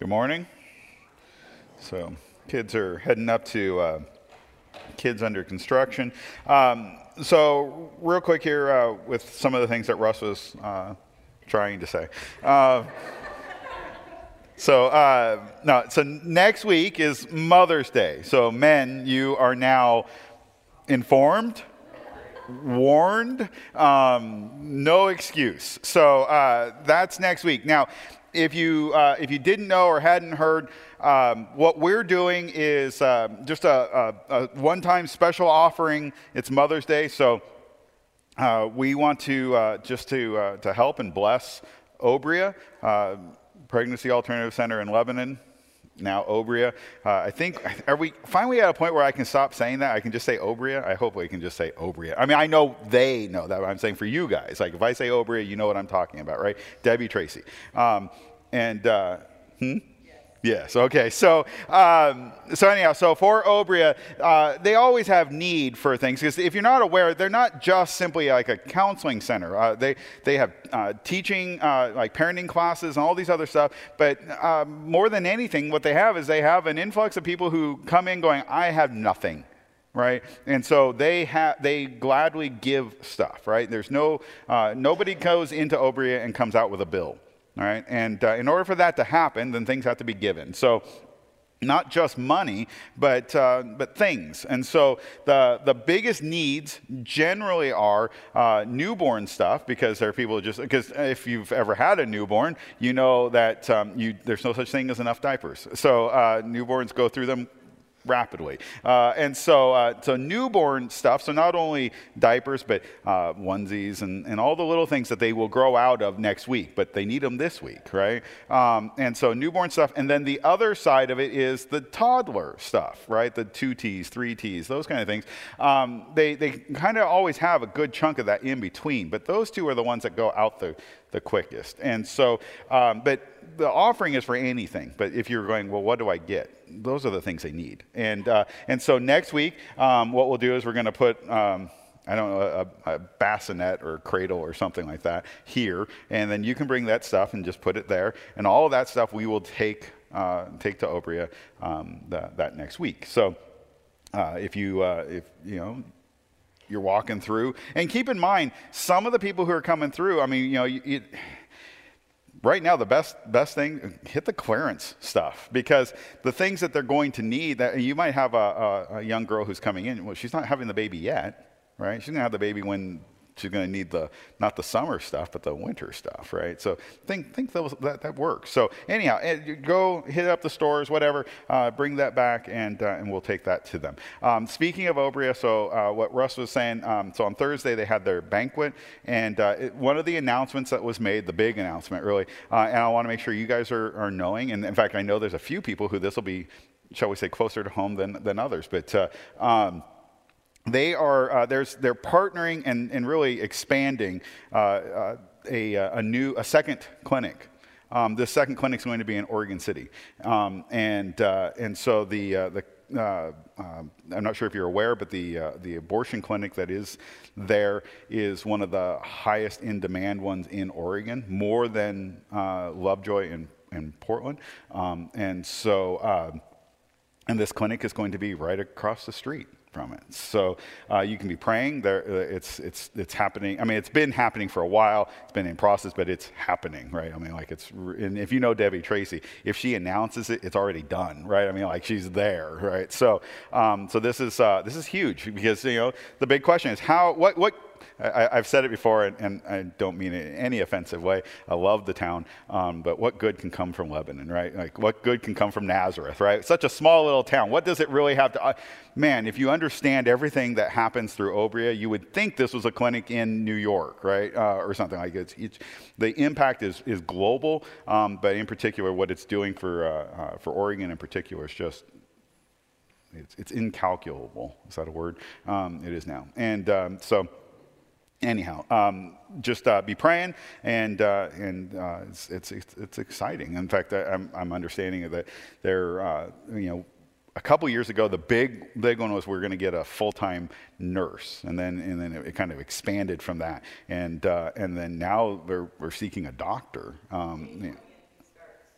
Good morning. So kids are heading up to kids under construction. So real quick here with some of the things that Russ was trying to say. So next week is Mother's Day. So men, you are now informed, warned, no excuse. So that's next week. Now, if you didn't know or hadn't heard, what we're doing is just a one-time special offering. It's Mother's Day, so we want to just to help and bless Obria, Pregnancy Alternative Center in Lebanon. Now Obria. I think, are we finally at a point where I can stop saying that? I can just say Obria? I hope we can just say Obria. I mean, I know they know that, but I'm saying for you guys. Like, if I say Obria, you know what I'm talking about, right? Debbie Tracy. Yes. Okay. So anyhow, so for Obria, they always have need for things, because if you're not aware, they're not just simply like a counseling center. They have teaching, like parenting classes and all these other stuff. But more than anything, what they have is they have an influx of people who come in going, I have nothing. Right, and so they gladly give stuff. Right, there's nobody goes into Obria and comes out with a bill. All right, and in order for that to happen, then things have to be given. So not just money, but things. And so the biggest needs generally are newborn stuff, because there are people because if you've ever had a newborn, you know that there's no such thing as enough diapers. So newborns go through them rapidly. And so newborn stuff, so not only diapers, but onesies and all the little things that they will grow out of next week, but they need them this week, right? And so newborn stuff. And then the other side of it is the toddler stuff, right? The 2Ts, 3Ts, those kind of things. They kind of always have a good chunk of that in between, but those two are the ones that go out the quickest. And so, but the offering is for anything. But if you're going, well, what do I get? Those are the things they need. And so next week, what we'll do is we're going to put, I don't know, a bassinet or a cradle or something like that here. And then you can bring that stuff and just put it there. And all of that stuff we will take to Obria that next week. So if you know, you're walking through, and keep in mind, some of the people who are coming through, I mean, you know, right now, the best thing, hit the clearance stuff, because the things that they're going to need, that you might have a young girl who's coming in. Well, she's not having the baby yet, right? She's going to have the baby when she's going to need not the summer stuff, but the winter stuff, right? So think that works. So anyhow, go hit up the stores, whatever, bring that back, and we'll take that to them. Speaking of Obria, so what Russ was saying, so on Thursday they had their banquet, and one of the announcements that was made, the big announcement really, and I want to make sure you guys are knowing, and in fact I know there's a few people who this will be, shall we say, closer to home than others, but they are they're partnering and really expanding a second clinic. This second clinic is going to be in Oregon City, and so I'm not sure if you're aware, but the abortion clinic that is there is one of the highest in demand ones in Oregon, more than Lovejoy in Portland, and this clinic is going to be right across the street from it. So you can be praying there. It's happening. I mean, it's been happening for a while. It's been in process, but it's happening, right? I mean, like and if you know Debbie Tracy, if she announces it, it's already done, right? I mean, like, she's there, right? So this is huge, because, you know, the big question is what I've said it before, and I don't mean it in any offensive way. I love the town, but what good can come from Lebanon, right? Like, what good can come from Nazareth, right? Such a small little town. What does it really have to... man, if you understand everything that happens through Obria, you would think this was a clinic in New York, right? Or something like it. The impact is global, but in particular, what it's doing for Oregon in particular is just... It's incalculable. Is that a word? It is now. And so... anyhow, just be praying, and it's exciting. In fact, I'm understanding that they're, you know, a couple years ago, the big one was we're going to get a full-time nurse, and then it kind of expanded from that, and then now we're seeking a doctor.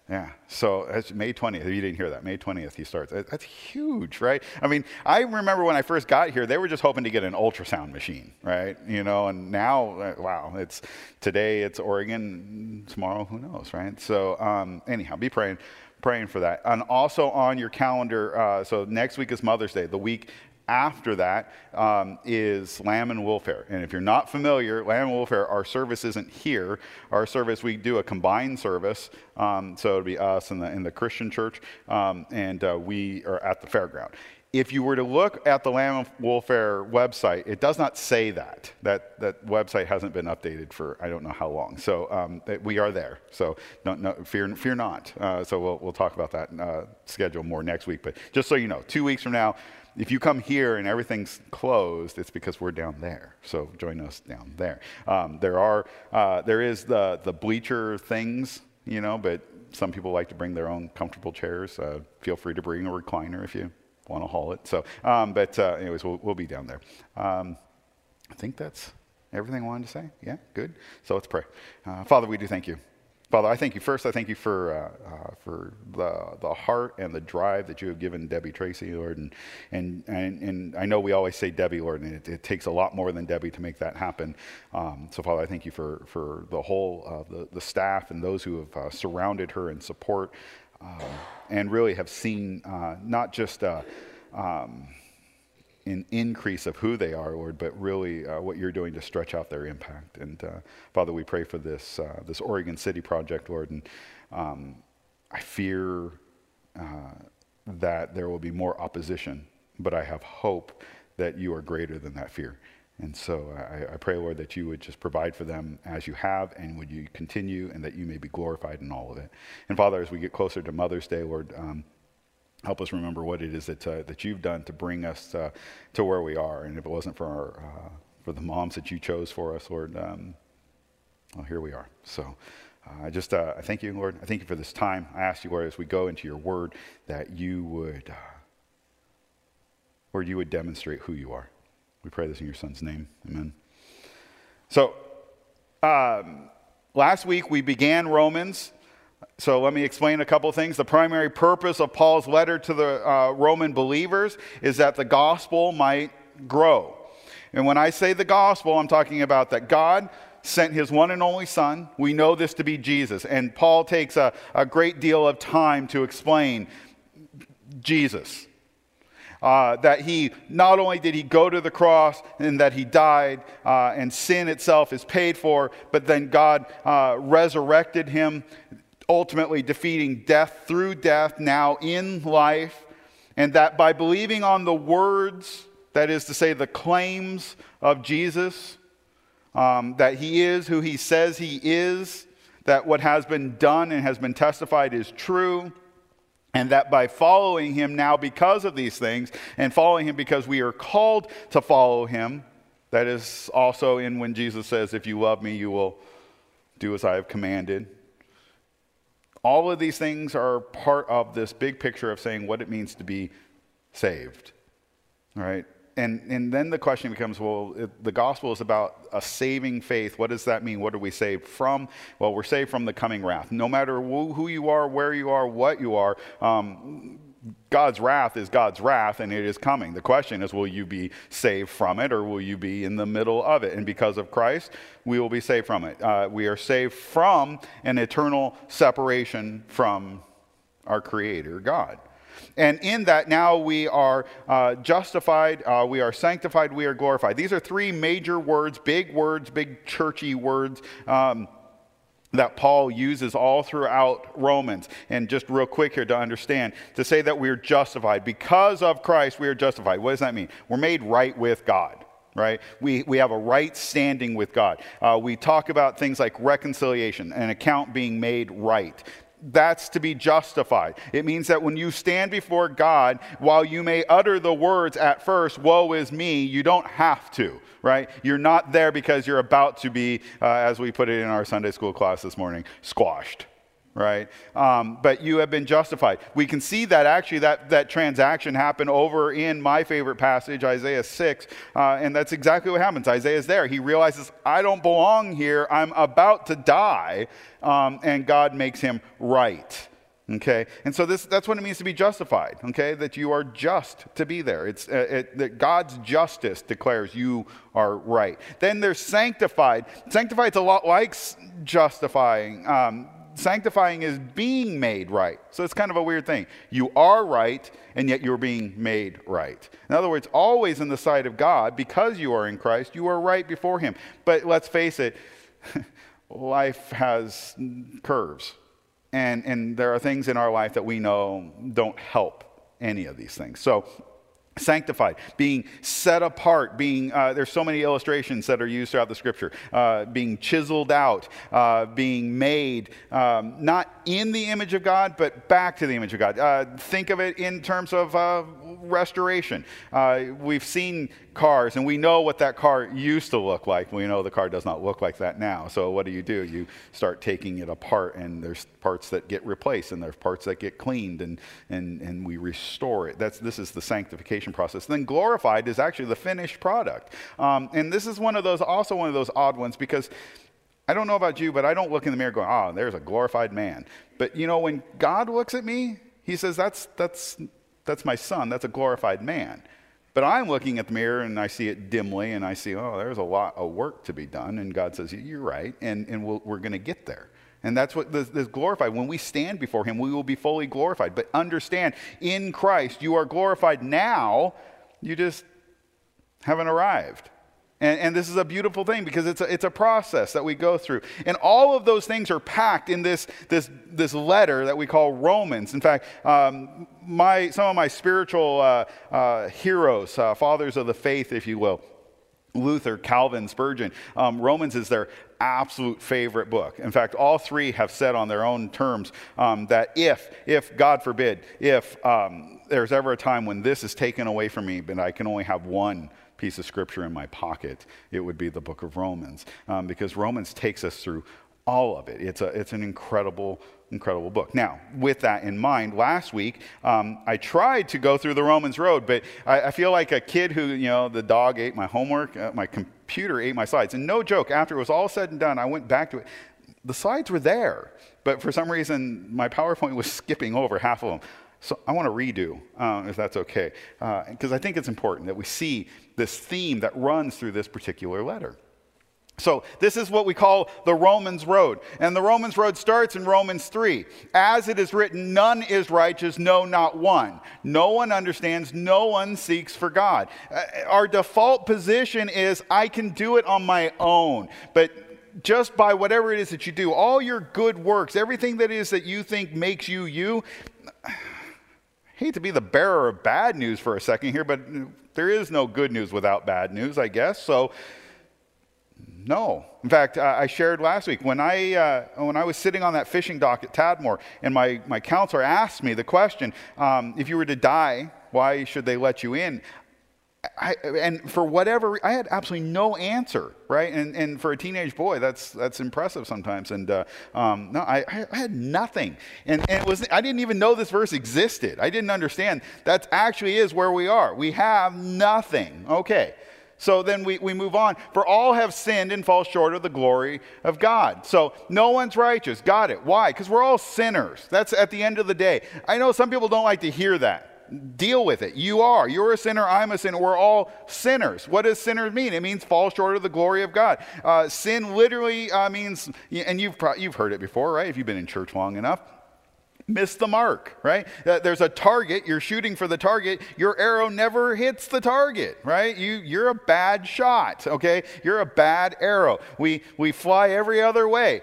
Yeah, so it's May 20th. You didn't hear that. May 20th he starts. That's huge, right? I mean, I remember when I first got here, they were just hoping to get an ultrasound machine, right? And now, wow, today it's Oregon, tomorrow, who knows, right? So anyhow, be praying for that. And also on your calendar, so next week is Mother's Day. The week after that is Lamb and Wool Fair. And if you're not familiar, Lamb and Wool Fair, our service isn't here. Our service, we do a combined service. So it'll be us and the Christian church, and we are at the fairground. If you were to look at the Lamb and Wool Fair website, it does not say that. That website hasn't been updated for I don't know how long. So we are there. So fear not. So we'll talk about that schedule more next week. But just so you know, 2 weeks from now, if you come here and everything's closed, it's because we're down there. So join us down there. There is the bleacher things, but some people like to bring their own comfortable chairs. Feel free to bring a recliner if you want to haul it. So, anyways, we'll be down there. I think that's everything I wanted to say. Yeah, good. So let's pray. Father, we do thank you. Father, I thank you. First, I thank you for the heart and the drive that you have given Debbie Tracy, Lord. And I know we always say Debbie, Lord, and it takes a lot more than Debbie to make that happen. So, Father, I thank you for the whole the staff and those who have surrounded her in support and really have seen not just an increase of who they are, Lord, but really what you're doing to stretch out their impact. And Father, we pray for this Oregon City project, Lord, and I fear that there will be more opposition, but I have hope that you are greater than that fear. And so I pray, Lord, that you would just provide for them as you have, and would you continue, and that you may be glorified in all of it. And Father, as we get closer to Mother's Day, Lord, help us remember what it is that you've done to bring us to where we are. And if it wasn't for the moms that you chose for us, Lord, well, here we are. So I thank you, Lord. I thank you for this time. I ask you, Lord, as we go into your word, that you would, Lord, you would demonstrate who you are. We pray this in your son's name. Amen. So last week we began Romans. So let me explain a couple of things. The primary purpose of Paul's letter to the Roman believers is that the gospel might grow. And when I say the gospel, I'm talking about that God sent his one and only son. We know this to be Jesus. And Paul takes a great deal of time to explain Jesus. That he, not only did he go to the cross and that he died and sin itself is paid for, but then God resurrected him, ultimately defeating death through death now in life, and that by believing on the words, that is to say the claims of Jesus, that he is who he says he is, that what has been done and has been testified is true, and that by following him now because of these things, and following him because we are called to follow him, that is also in when Jesus says, if you love me, you will do as I have commanded. All of these things are part of this big picture of saying what it means to be saved, all right? And then the question becomes, well, the gospel is about a saving faith. What does that mean? What are we saved from? Well, we're saved from the coming wrath. No matter who you are, where you are, what you are, God's wrath is God's wrath, and it is coming. The question is, will you be saved from it, or will you be in the middle of it? And because of Christ, we will be saved from it. We are saved from an eternal separation from our Creator, God. And in that, now we are justified, we are sanctified, we are glorified. These are three major words, big churchy words that Paul uses all throughout Romans. And just real quick here to understand, to say that we're justified. Because of Christ, we are justified. What does that mean? We're made right with God. Right? We have a right standing with God. We talk about things like reconciliation, an account being made right. That's to be justified. It means that when you stand before God, while you may utter the words at first, woe is me, you don't have to, right? You're not there because you're about to be, as we put it in our Sunday school class this morning, squashed, right? But you have been justified. We can see that actually that transaction happened over in my favorite passage, Isaiah 6, and that's exactly what happens. Isaiah's there. He realizes, I don't belong here. I'm about to die, and God makes him right. Okay, and so that's what it means to be justified. Okay, that you are just to be there. It's that God's justice declares you are right. Then there's sanctified. Sanctified is a lot like justifying. Sanctifying is being made right. So it's kind of a weird thing. You are right, and yet you're being made right. In other words, always in the sight of God, because you are in Christ, you are right before Him. But let's face it, life has curves. And there are things in our life that we know don't help any of these things. So sanctified, being set apart, being, there's so many illustrations that are used throughout the scripture, being chiseled out, being made, not in the image of God, but back to the image of God. Think of it in terms of restoration. We've seen cars and we know what that car used to look like. We know the car does not look like that now. So what do? You start taking it apart, and there's parts that get replaced and there's parts that get cleaned, and we restore it. This is the sanctification process. Then glorified is actually the finished product. And this is also one of those odd ones, because I don't know about you, but I don't look in the mirror going, oh, there's a glorified man. But when God looks at me, He says, that's my son, that's a glorified man. But I'm looking at the mirror and I see it dimly, and I see, oh, there's a lot of work to be done. And God says, you're right, and we're going to get there. And that's what this glorified. When we stand before Him, we will be fully glorified. But understand, in Christ, you are glorified now. You just haven't arrived. And this is a beautiful thing, because it's a process that we go through. And all of those things are packed in this letter that we call Romans. In fact, some of my spiritual heroes, fathers of the faith, if you will, Luther, Calvin, Spurgeon, Romans is their absolute favorite book. In fact, all three have said on their own terms that if God forbid, if there's ever a time when this is taken away from me, but I can only have one piece of scripture in my pocket, it would be the book of Romans, because Romans takes us through all of it. It's an incredible book. Now, with that in mind, last week I tried to go through the Romans road, but I feel like a kid who, the dog ate my homework, my computer ate my slides. And no joke, after it was all said and done, I went back to it. The slides were there, but for some reason my PowerPoint was skipping over half of them. So I want to redo, if that's okay, because I think it's important that we see this theme that runs through this particular letter. So this is what we call the Romans road. And the Romans road starts in Romans 3. As it is written, none is righteous, no, not one. No one understands, no one seeks for God. Our default position is, I can do it on my own. But just by whatever it is that you do, all your good works, everything that is that you think makes you you, hate to be the bearer of bad news for a second here, but there is no good news without bad news, I guess. So, no. In fact, I shared last week when I was sitting on that fishing dock at Tadmore, and my counselor asked me the question, if you were to die, why should they let you in? And for whatever, I had absolutely no answer, right? And for a teenage boy, that's impressive sometimes. And no, I had nothing. And it was, I didn't even know this verse existed. I didn't understand. That actually is where we are. We have nothing. Okay. So then we move on. For all have sinned and fall short of the glory of God. So no one's righteous. Got it. Why? Because we're all sinners. That's at the end of the day. I know some people don't like to hear that. Deal with it. You're a sinner, I'm a sinner. We're all sinners. What does sinner mean? It means fall short of the glory of God. Sin literally means, and you've heard it before, right? If you've been in church long enough, miss the mark, right? There's a target, you're shooting for the target, your arrow never hits the target, right? You're a bad shot, okay? You're a bad arrow. We fly every other way.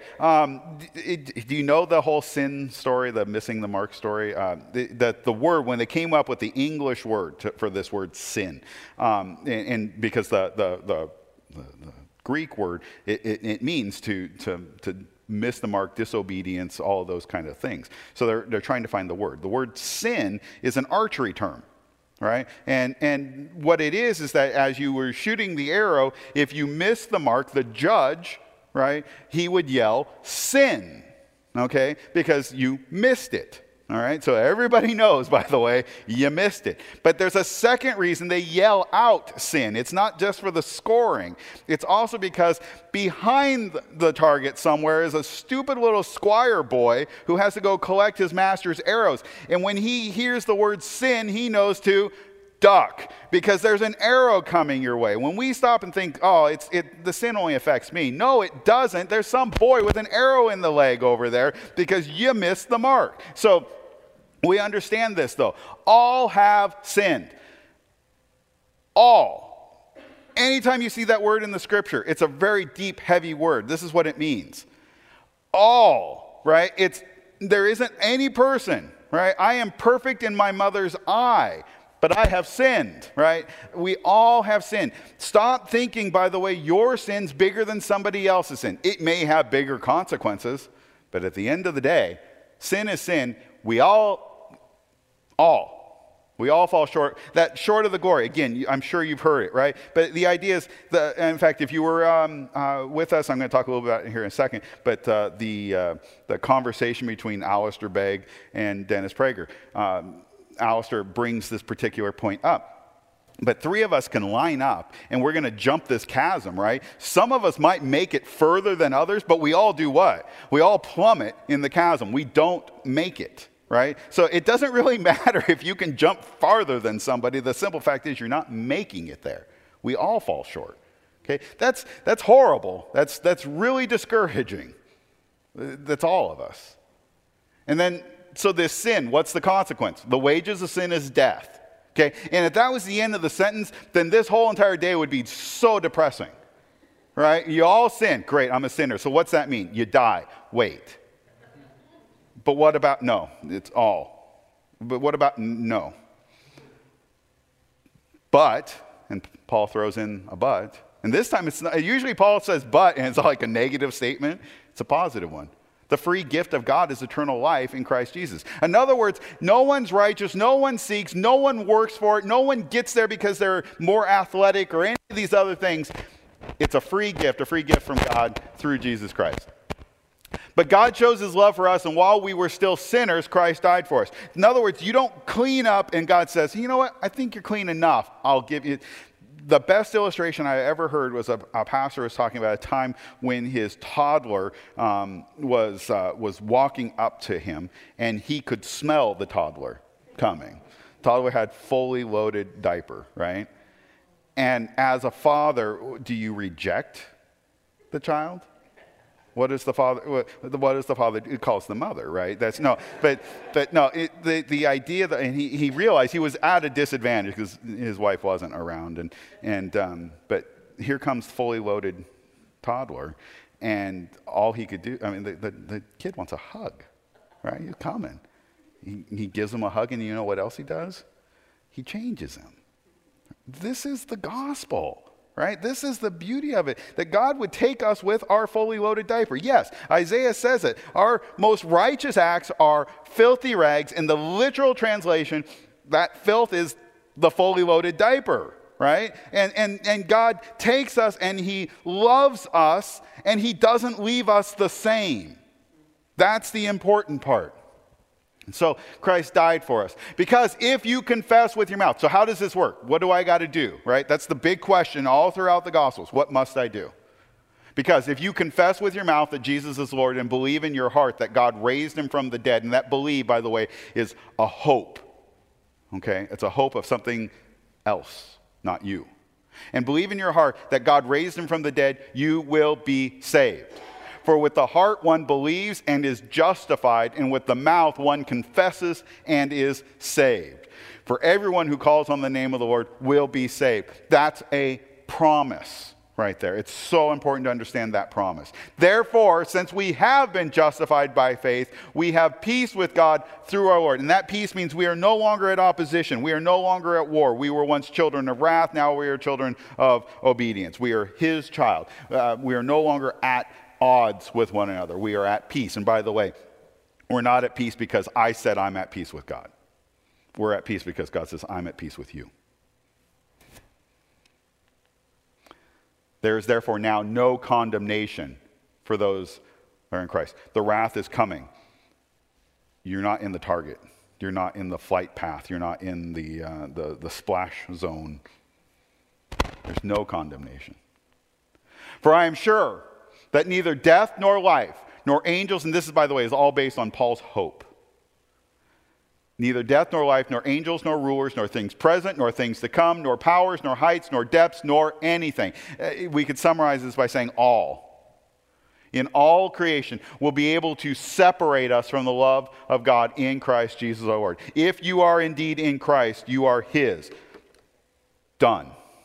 Do you know the whole sin story, the missing the mark story? The word, when they came up with the English word for this word sin, and because the Greek word, it means to miss the mark, disobedience, all of those kind of things. So they're trying to find the word. The word sin is an archery term, right? And what it is that as you were shooting the arrow, if you missed the mark, the judge, right, he would yell, sin, okay, because you missed it. All right, so everybody knows, by the way, you missed it. But there's a second reason they yell out sin. It's not just for the scoring. It's also because behind the target somewhere is a stupid little squire boy who has to go collect his master's arrows. And when he hears the word sin, he knows to duck, because there's an arrow coming your way. When we stop and think, oh, the sin only affects me. No, it doesn't. There's some boy with an arrow in the leg over there because you missed the mark. So we understand this, though. All have sinned. All. Anytime you see that word in the scripture, it's a very deep, heavy word. This is what it means. All, right? There isn't any person, right? I am perfect in my mother's eye, but I have sinned, right? We all have sinned. Stop thinking, by the way, your sin's bigger than somebody else's sin. It may have bigger consequences, but at the end of the day, sin is sin. We all fall short. That short of the glory. Again, I'm sure you've heard it, right? But the idea is, in fact, if you were with us, I'm going to talk a little bit about it here in a second, but the conversation between Alistair Begg and Dennis Prager. Alistair brings this particular point up. But three of us can line up, and we're going to jump this chasm, right? Some of us might make it further than others, but we all do what? We all plummet in the chasm. We don't make it, right? So it doesn't really matter if you can jump farther than somebody. The simple fact is you're not making it there. We all fall short, okay? That's horrible. That's really discouraging. That's all of us. And then, so this sin, what's the consequence? The wages of sin is death. Okay? And if that was the end of the sentence, then this whole entire day would be so depressing. Right? You all sin. Great, I'm a sinner. So what's that mean? You die. Wait. But what about no? It's all. But what about no? But, and Paul throws in a but, and this time it's not, usually Paul says but, and it's like a negative statement. It's a positive one. The free gift of God is eternal life in Christ Jesus. In other words, no one's righteous, no one seeks, no one works for it, no one gets there because they're more athletic or any of these other things. It's a free gift from God through Jesus Christ. But God shows his love for us, and while we were still sinners, Christ died for us. In other words, you don't clean up and God says, you know what, I think you're clean enough. I'll give you. The best illustration I ever heard was a pastor was talking about a time when his toddler was walking up to him, and he could smell the toddler coming. Toddler had fully loaded diaper, right? And as a father, do you reject the child? What is the father? What is the father? It calls the mother, right? That's no, but no. The idea that, and he realized he was at a disadvantage because his wife wasn't around, but here comes fully loaded toddler, and all he could do. I mean, the kid wants a hug, right? He's coming. He gives him a hug, and you know what else he does? He changes him. This is the gospel. Right? This is the beauty of it, that God would take us with our fully loaded diaper. Yes, Isaiah says it. Our most righteous acts are filthy rags. In the literal translation, that filth is the fully loaded diaper, right? And God takes us and he loves us and he doesn't leave us the same. That's the important part. So Christ died for us. Because if you confess with your mouth, so how does this work? What do I got to do, right? That's the big question all throughout the Gospels. What must I do? Because if you confess with your mouth that Jesus is Lord and believe in your heart that God raised him from the dead, and that believe, by the way, is a hope, okay? It's a hope of something else, not you. And believe in your heart that God raised him from the dead, you will be saved. For with the heart one believes and is justified, and with the mouth one confesses and is saved. For everyone who calls on the name of the Lord will be saved. That's a promise right there. It's so important to understand that promise. Therefore, since we have been justified by faith, we have peace with God through our Lord. And that peace means we are no longer at opposition. We are no longer at war. We were once children of wrath. Now we are children of obedience. We are his child. We are no longer at odds with one another. We are at peace. And by the way, we're not at peace because I said I'm at peace with God. We're at peace because God says I'm at peace with you. There is therefore now no condemnation for those who are in Christ. The wrath is coming. you're not in the target. You're not in the flight path. You're not in the splash zone. There's no condemnation. For I am sure that neither death nor life, nor angels, and this is, by the way, is all based on Paul's hope. Neither death nor life, nor angels, nor rulers, nor things present, nor things to come, nor powers, nor heights, nor depths, nor anything. We could summarize this by saying all. In all creation will be able to separate us from the love of God in Christ Jesus our Lord. If you are indeed in Christ, you are His. Done.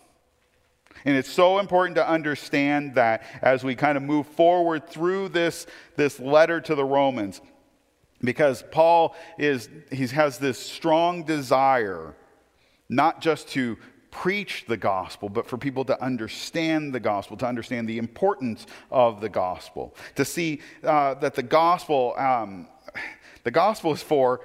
And it's so important to understand that as we kind of move forward through this letter to the Romans, because Paul has this strong desire not just to preach the gospel, but for people to understand the gospel, to understand the importance of the gospel, to see that the gospel is for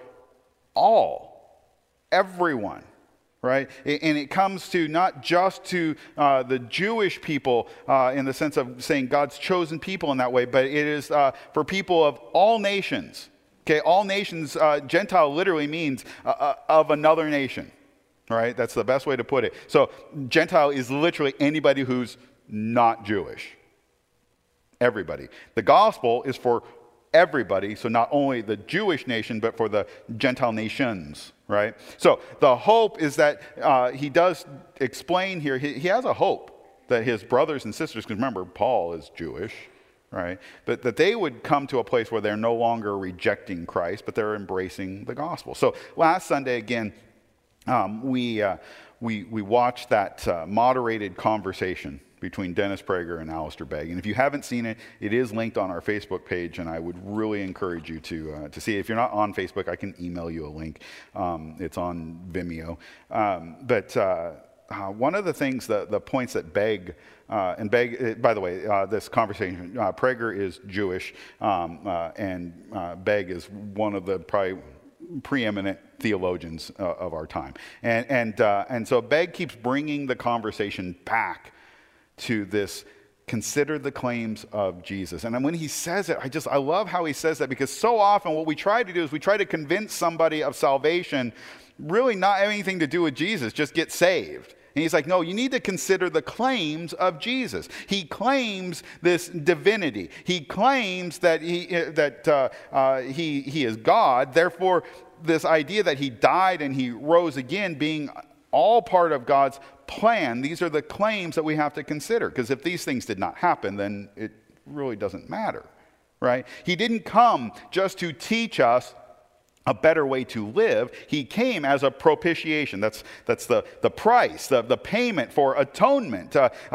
all, everyone. Right? And it comes to not just to the Jewish people in the sense of saying God's chosen people in that way, but it is for people of all nations. Okay, all nations, Gentile literally means of another nation. Right? That's the best way to put it. So Gentile is literally anybody who's not Jewish. Everybody. The gospel is for everybody, so not only the Jewish nation, but for the Gentile nations, right? So the hope is that he does explain here, he has a hope that his brothers and sisters, because remember, Paul is Jewish, right? But that they would come to a place where they're no longer rejecting Christ, but they're embracing the gospel. So last Sunday, again, we watched that moderated conversation between Dennis Prager and Alistair Begg. And if you haven't seen it, it is linked on our Facebook page, and I would really encourage you to see it. If you're not on Facebook, I can email you a link. It's on Vimeo. But one of the things, the points that Begg, and Begg, by the way, this conversation, Prager is Jewish, and Begg is one of the probably preeminent theologians of our time. And so Begg keeps bringing the conversation back to this, consider the claims of Jesus. And when he says it, I love how he says that, because so often what we try to do is we try to convince somebody of salvation really not having anything to do with Jesus, just get saved. And he's like, no, you need to consider the claims of Jesus. He claims this divinity. He claims that he is God. Therefore, this idea that he died and he rose again being all part of God's plan, these are the claims that we have to consider. Because if these things did not happen, then it really doesn't matter, right? He didn't come just to teach us a better way to live. He came as a propitiation. That's the price, the payment for atonement.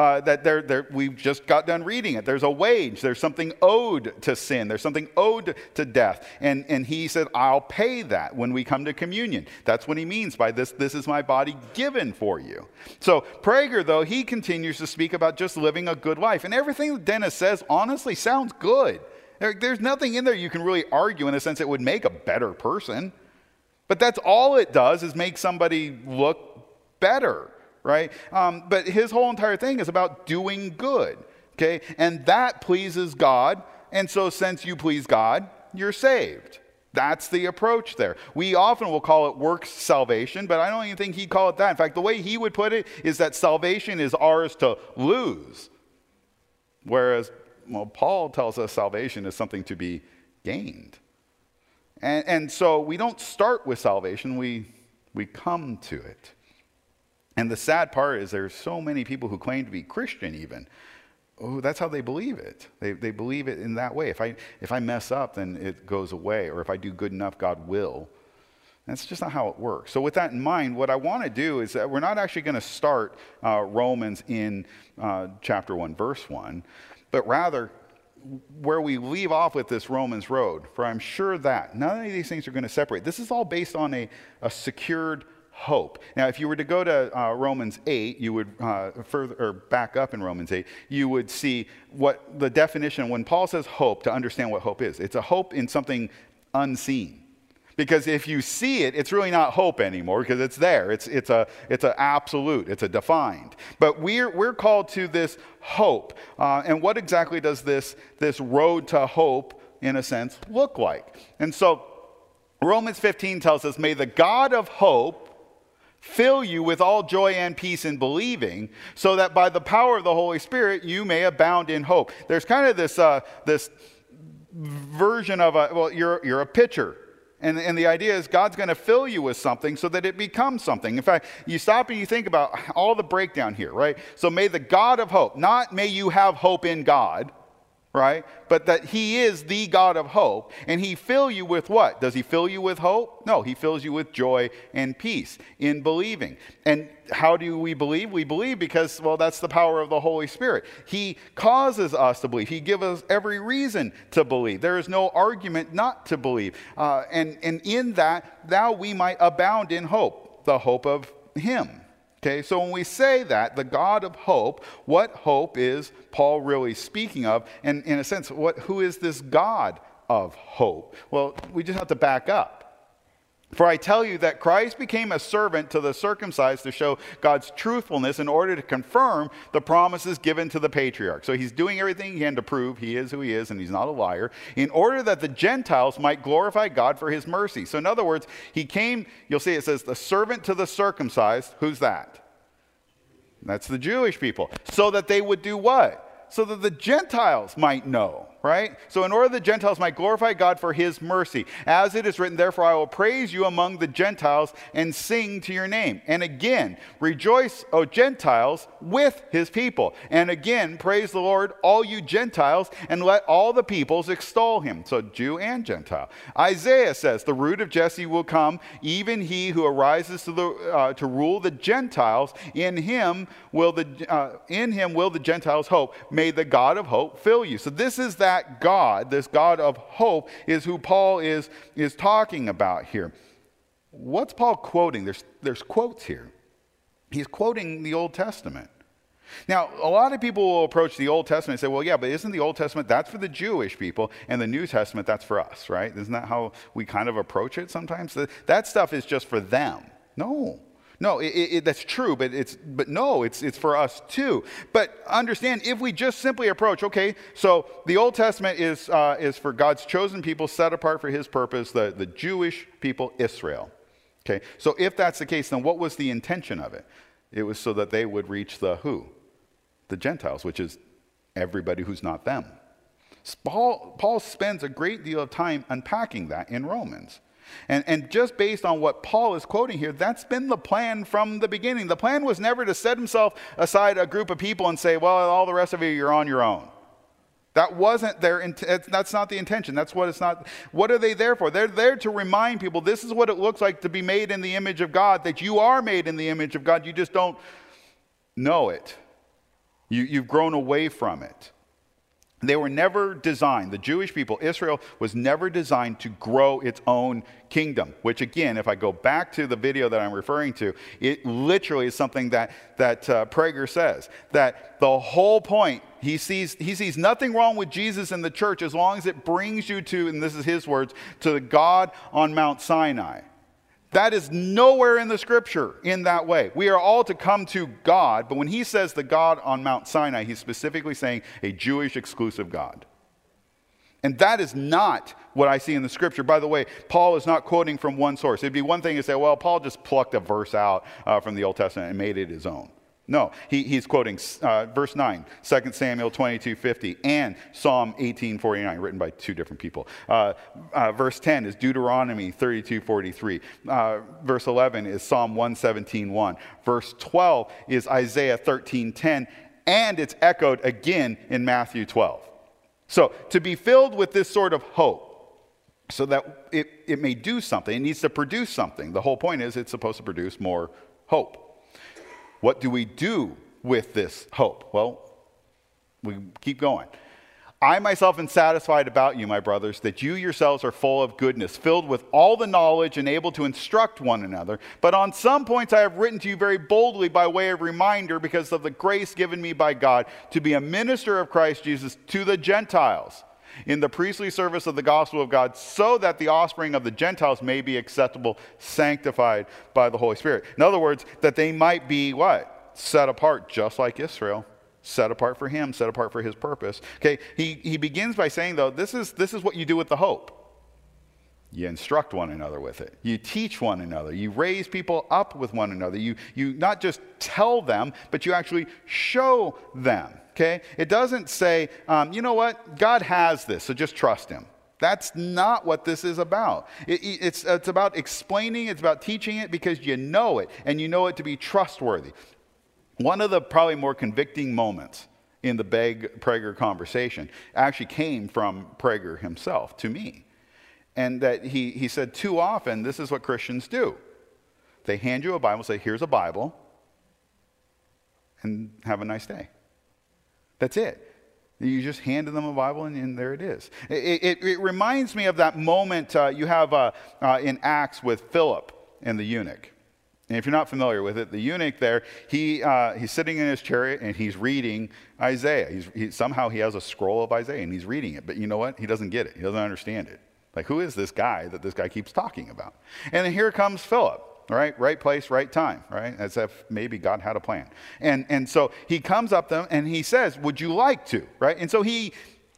We've just got done reading it. There's a wage. There's something owed to sin. There's something owed to death. And he said, I'll pay that when we come to communion. That's what he means by this. This is my body given for you. So Prager, though, he continues to speak about just living a good life. And everything that Dennis says, honestly, sounds good. There's nothing in there you can really argue in the sense it would make a better person. But that's all it does, is make somebody look better, right? But his whole entire thing is about doing good, okay? And that pleases God. And so since you please God, you're saved. That's the approach there. We often will call it works salvation, but I don't even think he'd call it that. In fact, the way he would put it is that salvation is ours to lose. Whereas, well, Paul tells us salvation is something to be gained. And so we don't start with salvation, we come to it. And the sad part is there's so many people who claim to be Christian even. Oh, that's how they believe it. They believe it in that way. If I mess up, then it goes away. Or if I do good enough, God will. That's just not how it works. So with that in mind, what I want to do is that we're not actually going to start Romans in chapter 1, verse 1. But rather, where we leave off with this Romans road, for I'm sure that none of these things are going to separate. This is all based on a secured hope. Now, if you were to go to Romans 8, you would back up in Romans 8, you would see what the definition, when Paul says hope, to understand what hope is. It's a hope in something unseen. Because if you see it, it's really not hope anymore, because it's there. It's a absolute. It's a defined. But we're called to this hope. And what exactly does this road to hope, in a sense, look like? And so Romans 15 tells us, may the God of hope fill you with all joy and peace in believing, so that by the power of the Holy Spirit you may abound in hope. There's kind of this version of you're a pitcher. And the idea is God's going to fill you with something so that it becomes something. In fact, you stop and you think about all the breakdown here, right? So may the God of hope, not may you have hope in God, right? But that he is the God of hope. And he fill you with what? Does he fill you with hope? No, he fills you with joy and peace in believing. And how do we believe? We believe because, well, that's the power of the Holy Spirit. He causes us to believe. He gives us every reason to believe. There is no argument not to believe. And in that, now we might abound in hope, the hope of him. Okay, so when we say that, the God of hope, what hope is Paul really speaking of? And in a sense, who is this God of hope? Well, we just have to back up. For I tell you that Christ became a servant to the circumcised to show God's truthfulness in order to confirm the promises given to the patriarchs. So he's doing everything he can to prove he is who he is and he's not a liar, in order that the Gentiles might glorify God for his mercy. So in other words, he came, you'll see it says, the servant to the circumcised. Who's that? That's the Jewish people. So that they would do what? So that the Gentiles might know, right? So in order the Gentiles might glorify God for his mercy. As it is written, therefore I will praise you among the Gentiles and sing to your name. And again, rejoice, O Gentiles, with his people. And again, praise the Lord, all you Gentiles, and let all the peoples extol him. So Jew and Gentile. Isaiah says, the root of Jesse will come, even he who arises to rule the Gentiles. In him will the Gentiles hope. May the God of hope fill you. So this is that God, this God of hope, is who Paul is talking about here. What's Paul quoting? There's quotes here. He's quoting the Old Testament. Now, a lot of people will approach the Old Testament and say, well, yeah, but isn't the Old Testament, that's for the Jewish people, and the New Testament, that's for us, right? Isn't that how we kind of approach it sometimes? That stuff is just for them. No, that's true, but it's for us too. But understand, if we just simply approach, okay, so the Old Testament is for God's chosen people set apart for his purpose, the Jewish people, Israel. Okay, so if that's the case, then what was the intention of it? It was so that they would reach the who? The Gentiles, which is everybody who's not them. Paul spends a great deal of time unpacking that in Romans. And just based on what Paul is quoting here, that's been the plan from the beginning. The plan was never to set himself aside a group of people and say, well, all the rest of you, you're on your own. That wasn't that's not the intention. That's what it's not. What are they there for? They're there to remind people this is what it looks like to be made in the image of God, that you are made in the image of God. You just don't know it. You've grown away from it. They were never designed, the Jewish people, Israel, was never designed to grow its own kingdom, which again, if I go back to the video that I'm referring to, it literally is something that Prager says, that the whole point, he sees nothing wrong with Jesus and the church as long as it brings you to, and this is his words, to the God on Mount Sinai. That is nowhere in the scripture in that way. We are all to come to God, but when he says the God on Mount Sinai, he's specifically saying a Jewish exclusive God. And that is not what I see in the scripture. By the way, Paul is not quoting from one source. It'd be one thing to say, well, Paul just plucked a verse out from the Old Testament and made it his own. No, he's quoting verse 9, 2 Samuel 22:50, and Psalm 18:49, written by two different people. Verse 10 is Deuteronomy 32:43. Verse 11 is Psalm 117:1. Verse 12 is Isaiah 13:10, and it's echoed again in Matthew 12. So to be filled with this sort of hope, so that it may do something, it needs to produce something. The whole point is it's supposed to produce more hope. What do we do with this hope? Well, we keep going. I myself am satisfied about you, my brothers, that you yourselves are full of goodness, filled with all the knowledge and able to instruct one another. But on some points I have written to you very boldly by way of reminder, because of the grace given me by God to be a minister of Christ Jesus to the Gentiles, in the priestly service of the gospel of God, so that the offspring of the Gentiles may be acceptable, sanctified by the Holy Spirit. In other words, that they might be what? Set apart, just like Israel. Set apart for him, set apart for his purpose. Okay, he begins by saying, though, this is what you do with the hope. You instruct one another with it. You teach one another. You raise people up with one another. You not just tell them, but you actually show them. Okay? It doesn't say, you know what? God has this, so just trust him. That's not what this is about. It's about explaining, it's about teaching it because you know it, and you know it to be trustworthy. One of the probably more convicting moments in the Prager conversation actually came from Prager himself to me. And that he said, too often, this is what Christians do. They hand you a Bible, say, here's a Bible, and have a nice day. That's it. You just handed them a Bible, and there it is. It reminds me of that moment you have in Acts with Philip and the eunuch. And if you're not familiar with it, the eunuch there, he's sitting in his chariot, and he's reading Isaiah. Somehow he has a scroll of Isaiah, and he's reading it. But you know what? He doesn't get it. He doesn't understand it. Like, who is this guy that this guy keeps talking about? And then here comes Philip, right place, right time, right? As if maybe God had a plan. And so he comes up to them and he says, would you like to, right? And so he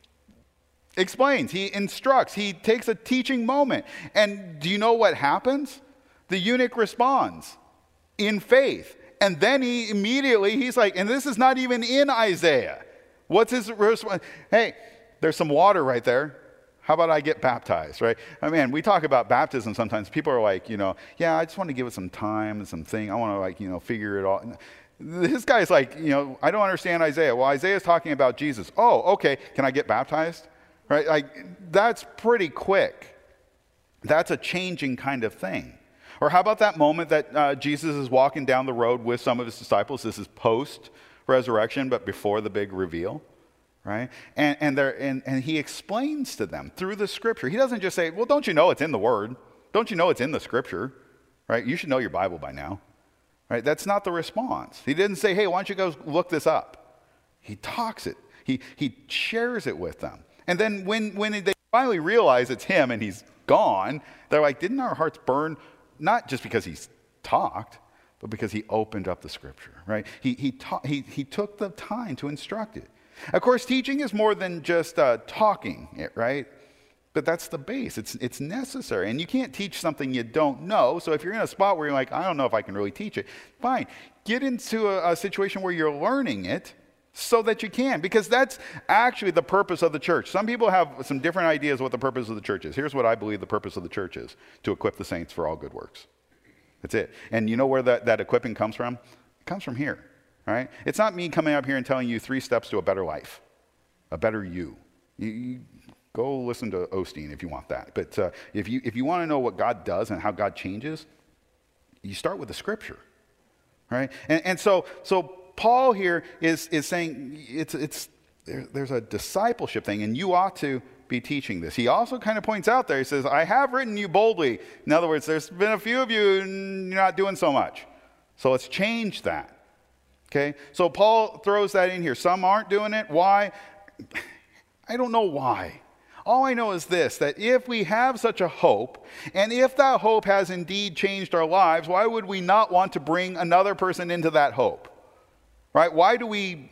explains, he instructs, he takes a teaching moment. And do you know what happens? The eunuch responds in faith. And then he's like, and this is not even in Isaiah. What's his response? Hey, there's some water right there. How about I get baptized, right? I mean, we talk about baptism sometimes. People are like, yeah, I just want to give it some time and some thing. I want to figure it all. This guy's like, I don't understand Isaiah. Well, Isaiah's talking about Jesus. Oh, okay. Can I get baptized? Right? Like, that's pretty quick. That's a changing kind of thing. Or how about that moment that Jesus is walking down the road with some of his disciples? This is post-resurrection, but before the big reveal. Right? And he explains to them through the scripture. He doesn't just say, well, don't you know it's in the word? Don't you know it's in the scripture? Right? You should know your Bible by now. Right? That's not the response. He didn't say, hey, why don't you go look this up? He talks it. He shares it with them. And then when they finally realize it's him and he's gone, they're like, didn't our hearts burn? Not just because he's talked, but because he opened up the scripture. Right? He took the time to instruct it. Of course, teaching is more than just talking it, right? But that's the base. It's necessary. And you can't teach something you don't know. So if you're in a spot where you're like, I don't know if I can really teach it, fine. Get into a situation where you're learning it so that you can. Because that's actually the purpose of the church. Some people have some different ideas what the purpose of the church is. Here's what I believe the purpose of the church is: to equip the saints for all good works. That's it. And you know where that equipping comes from? It comes from here. Right? It's not me coming up here and telling you 3 steps to a better life, a better you. You go listen to Osteen if you want that. But if you want to know what God does and how God changes, you start with the scripture, right? And so Paul here is saying there's a discipleship thing, and you ought to be teaching this. He also kind of points out there, he says, I have written you boldly. In other words, there's been a few of you and you're not doing so much. So let's change that. Okay, so Paul throws that in here. Some aren't doing it. Why? I don't know why. All I know is this, that if we have such a hope, and if that hope has indeed changed our lives, why would we not want to bring another person into that hope? Right? Why do we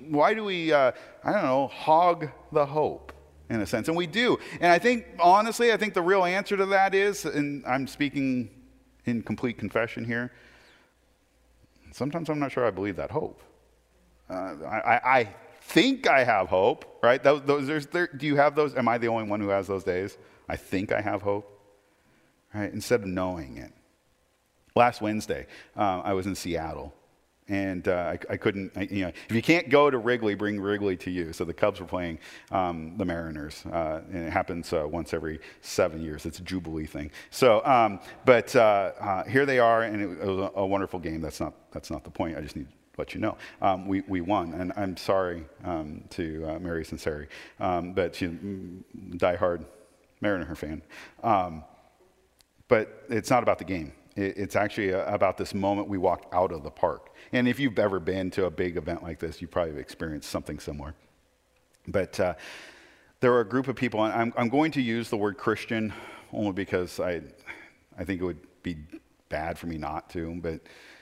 hog the hope in a sense? And we do. And I think, honestly, the real answer to that is, and I'm speaking in complete confession here, sometimes I'm not sure I believe that hope. I think I have hope, right? Do you have those? Am I the only one who has those days? I think I have hope, right? Instead of knowing it. Last Wednesday, I was in Seattle, and I couldn't, if you can't go to Wrigley, bring Wrigley to you. So the Cubs were playing the Mariners, and it happens once every 7 years. It's a Jubilee thing. So, but here they are, and it was a wonderful game. That's not the point. I just need to let you know. We won, and I'm sorry to Mary Sinceri, but she's a diehard Mariner fan. But it's not about the game. It's actually about this moment we walked out of the park. And if you've ever been to a big event like this, you probably have experienced something similar. But there were a group of people, and I'm going to use the word Christian only because I think it would be bad for me not to, but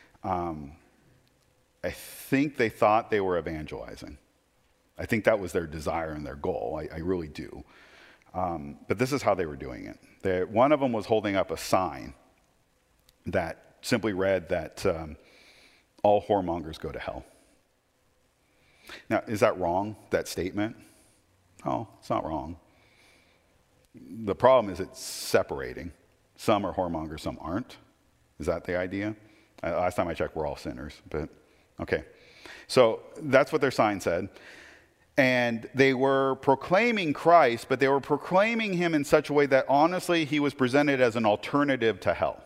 I think they thought they were evangelizing. I think that was their desire and their goal. I really do. But this is how they were doing it. One of them was holding up a sign that simply read that all whoremongers go to hell. Now, is that wrong, that statement? No, it's not wrong. The problem is it's separating. Some are whoremongers, some aren't. Is that the idea? Last time I checked, we're all sinners, but okay. So that's what their sign said. And they were proclaiming Christ, but they were proclaiming him in such a way that honestly he was presented as an alternative to hell.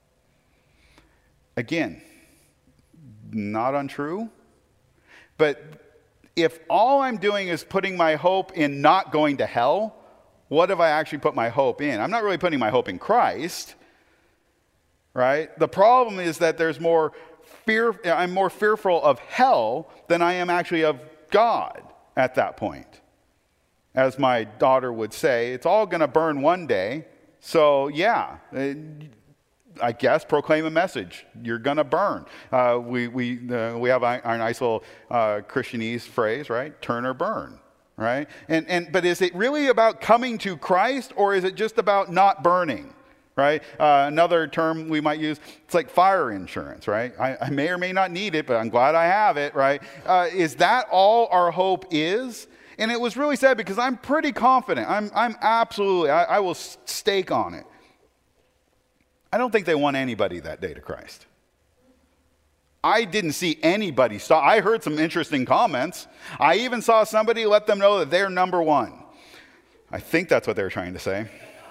Again, not untrue, but if all I'm doing is putting my hope in not going to hell, what have I actually put my hope in? I'm not really putting my hope in Christ, right? The problem is that I'm more fearful of hell than I am actually of God at that point. As my daughter would say, it's all going to burn one day. So yeah, I guess proclaim a message. You're going to burn. We have our nice little Christianese phrase, right? Turn or burn, right? But is it really about coming to Christ, or is it just about not burning? Right? Another term we might use, it's like fire insurance, right? I may or may not need it, but I'm glad I have it, right? Is that all our hope is? And it was really sad because I'm pretty confident. I'm absolutely, I will stake on it. I don't think they won anybody that day to Christ. I didn't see anybody stop. I heard some interesting comments. I even saw somebody let them know that they're number one. I think that's what they were trying to say.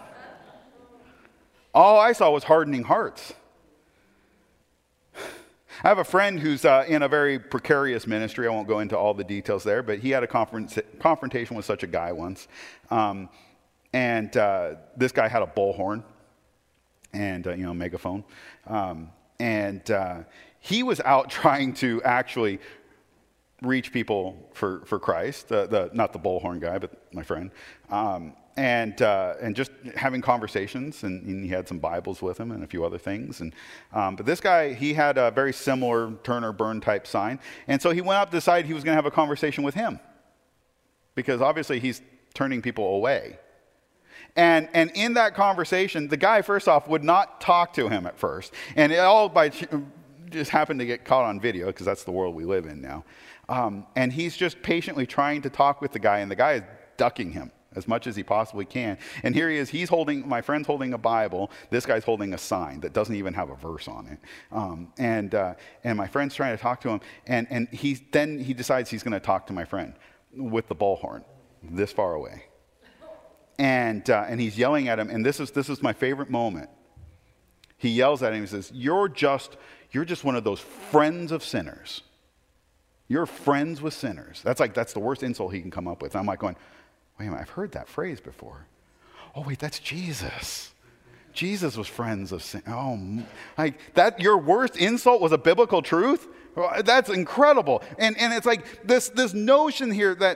All I saw was hardening hearts. I have a friend who's in a very precarious ministry. I won't go into all the details there, but he had a confrontation with such a guy once. And this guy had a bullhorn and, megaphone. He was out trying to actually reach people for Christ. Not the bullhorn guy, but my friend. And just having conversations, and he had some Bibles with him and a few other things. But this guy, he had a very similar turn or burn type sign. And so he went up, decided he was going to have a conversation with him. Because obviously he's turning people away. And in that conversation, the guy, first off, would not talk to him at first. And it all just happened to get caught on video, because that's the world we live in now. And he's just patiently trying to talk with the guy, and the guy is ducking him as much as he possibly can. And here he is, my friend's holding a Bible, this guy's holding a sign that doesn't even have a verse on it. And my friend's trying to talk to him, and he decides he's going to talk to my friend with the bullhorn this far away. And he's yelling at him, and this is my favorite moment. He yells at him, he says, you're just one of those friends of sinners. You're friends with sinners. That's the worst insult he can come up with. I'm like going, wait a minute, I've heard that phrase before. Oh, wait, that's Jesus. Jesus was friends of sin. Oh, like that, your worst insult was a biblical truth? That's incredible. And it's like this notion here that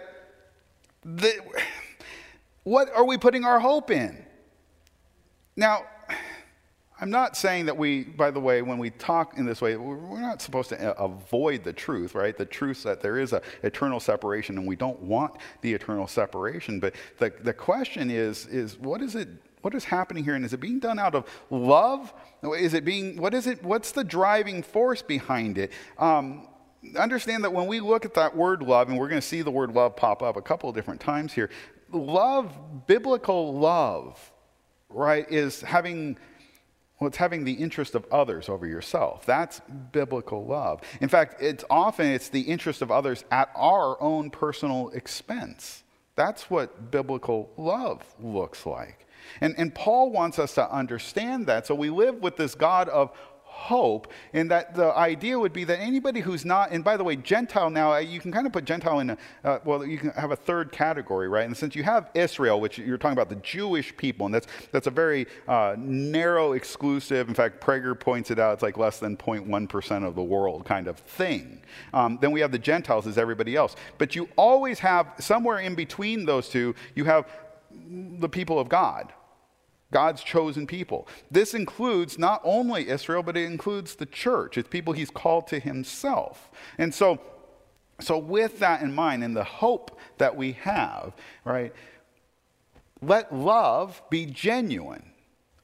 what are we putting our hope in? Now, I'm not saying that by the way, when we talk in this way, we're not supposed to avoid the truth, right? The truth that there is an eternal separation, and we don't want the eternal separation. But the question is what is happening here? And is it being done out of love? What's the driving force behind it? Understand that when we look at that word love, and we're going to see the word love pop up a couple of different times here, biblical love, right, is having the interest of others over yourself. That's biblical love. In fact, it's the interest of others at our own personal expense. That's what biblical love looks like. And Paul wants us to understand that. So we live with this God of hope, and that the idea would be that anybody who's not, and by the way, Gentile now, you can kind of put Gentile in you can have a third category, right? And since you have Israel, which you're talking about the Jewish people, and that's a very narrow, exclusive, in fact, Prager points it out, it's like less than 0.1% of the world kind of thing. Then we have the Gentiles as everybody else. But you always have, somewhere in between those two, you have the people of God. God's chosen people. This includes not only Israel, but it includes the church. It's people he's called to himself. And so with that in mind, and the hope that we have, right, let love be genuine.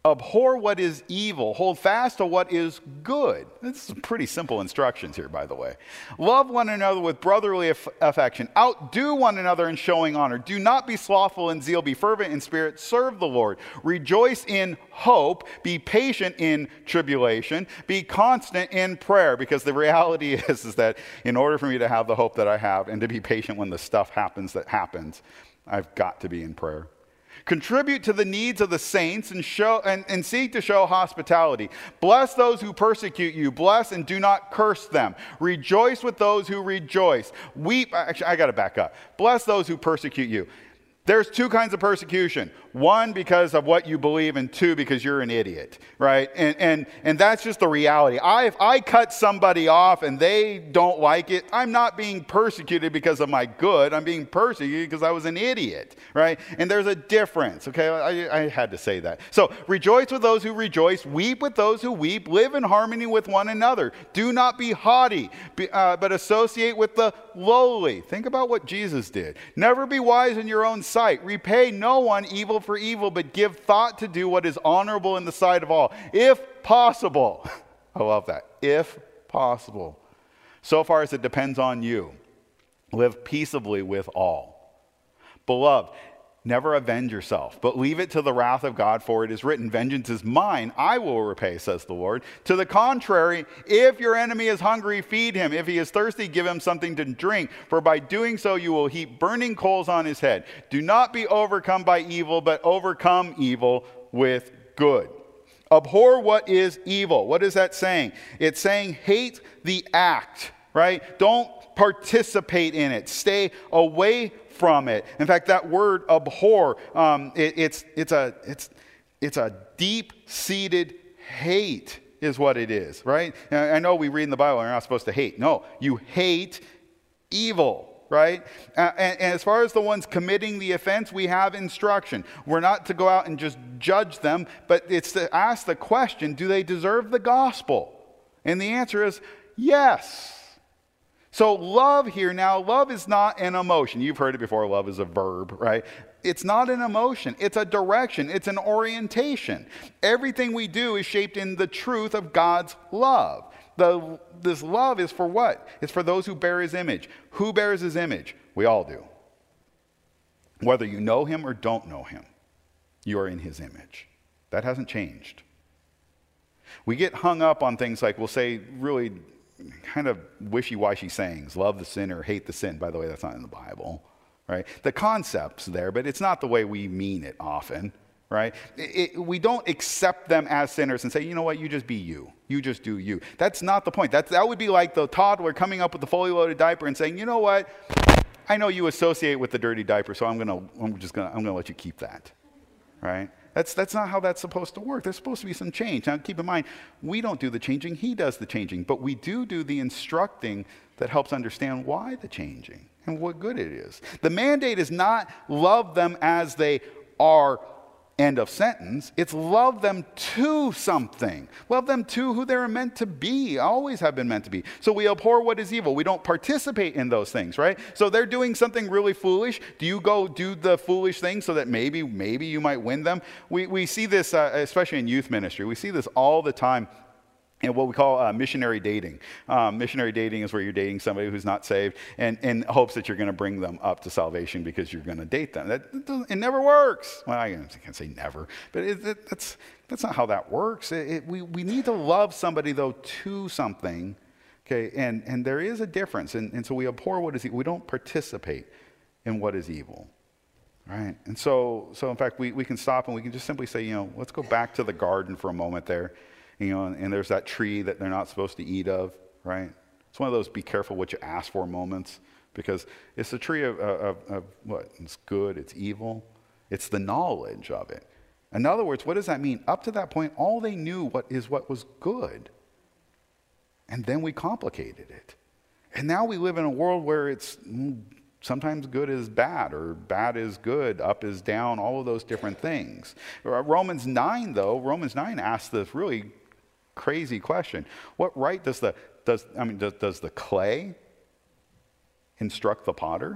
Abhor what is evil. Hold fast to what is good. This is pretty simple instructions here, by the way. Love one another with brotherly affection. Outdo one another in showing honor. Do not be slothful in zeal. Be fervent in spirit. Serve the Lord. Rejoice in hope. Be patient in tribulation. Be constant in prayer. Because the reality is that in order for me to have the hope that I have and to be patient when the stuff happens that happens, I've got to be in prayer. Contribute to the needs of the saints and seek to show hospitality. Bless those who persecute you. Bless and do not curse them. Rejoice with those who rejoice. Weep. Actually, I got to back up. Bless those who persecute you. There's two kinds of persecution. One, because of what you believe, and two, because you're an idiot, right? And that's just the reality. If I cut somebody off and they don't like it, I'm not being persecuted because of my good. I'm being persecuted because I was an idiot, right? And there's a difference, okay? I had to say that. So rejoice with those who rejoice. Weep with those who weep. Live in harmony with one another. Do not be haughty, but associate with the lowly. Think about what Jesus did. Never be wise in your own sight. Repay no one evil for evil, but give thought to do what is honorable in the sight of all. If possible. I love that. If possible. So far as it depends on you, live peaceably with all. Beloved, never avenge yourself, but leave it to the wrath of God, for it is written, vengeance is mine, I will repay, says the Lord. To the contrary, if your enemy is hungry, feed him. If he is thirsty, give him something to drink, for by doing so you will heap burning coals on his head. Do not be overcome by evil, but overcome evil with good. Abhor what is evil. What is that saying? It's saying hate the act, right? Don't participate in it. Stay away from it. In fact, that word abhor, it's a deep-seated hate is what it is, right? Now, I know we read in the Bible, we're not supposed to hate. No, you hate evil, right? And as far as the ones committing the offense, we have instruction. We're not to go out and just judge them, but it's to ask the question, do they deserve the gospel? And the answer is yes. So love here now, love is not an emotion. You've heard it before, love is a verb, right? It's not an emotion. It's a direction. It's an orientation. Everything we do is shaped in the truth of God's love. This love is for what? It's for those who bear his image. Who bears his image? We all do. Whether you know him or don't know him, you are in his image. That hasn't changed. We get hung up on things like, we'll say really kind of wishy-washy sayings, love the sinner, hate the sin. By the way, that's not in the Bible, right? The concept's there, but it's not the way we mean it often, right? We don't accept them as sinners and say, you know what, you just be you. You just do you. That's not the point. That would be like the toddler coming up with the fully loaded diaper and saying, you know what, I know you associate with the dirty diaper, so I'm gonna let you keep that, right? That's not how that's supposed to work. There's supposed to be some change. Now, keep in mind, we don't do the changing. He does the changing. But we do the instructing that helps understand why the changing and what good it is. The mandate is not love them as they are, end of sentence. It's love them to something. Love them to who they're meant to be, always have been meant to be. So we abhor what is evil. We don't participate in those things, right? So they're doing something really foolish. Do you go do the foolish thing so that maybe you might win them? We see this, especially in youth ministry. We see this all the time. And what we call missionary dating. Missionary dating is where you're dating somebody who's not saved and in hopes that you're going to bring them up to salvation because you're going to date them. It never works. Well, I can't say never, but that's not how that works. We need to love somebody, though, to something, okay? And there is a difference. And so we abhor what is evil. We don't participate in what is evil, right? And so in fact, we can stop and we can just simply say, let's go back to the garden for a moment there. And there's that tree that they're not supposed to eat of, right? It's one of those be careful what you ask for moments, because it's the tree of what? It's good, it's evil. It's the knowledge of it. In other words, what does that mean? Up to that point, all they knew what was good. And then we complicated it. And now we live in a world where it's sometimes good is bad, or bad is good, up is down, all of those different things. Romans 9 asks this really crazy question. What right does the clay instruct the potter?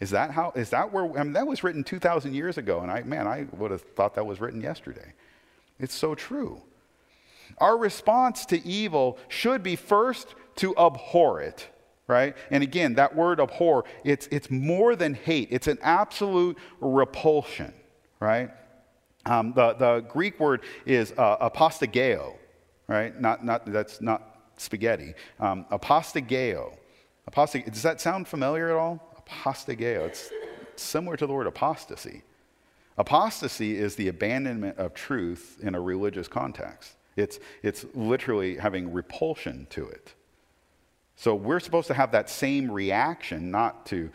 That was written 2,000 years ago, and I would have thought that was written yesterday. It's so true. Our response to evil should be first to abhor it, right? And again, that word abhor, it's more than hate. It's an absolute repulsion, right? The Greek word is apostageo, right? That's not spaghetti. Apostageo. Does that sound familiar at all? Apostageo. It's similar to the word apostasy. Apostasy is the abandonment of truth in a religious context. It's literally having repulsion to it. So we're supposed to have that same reaction, not to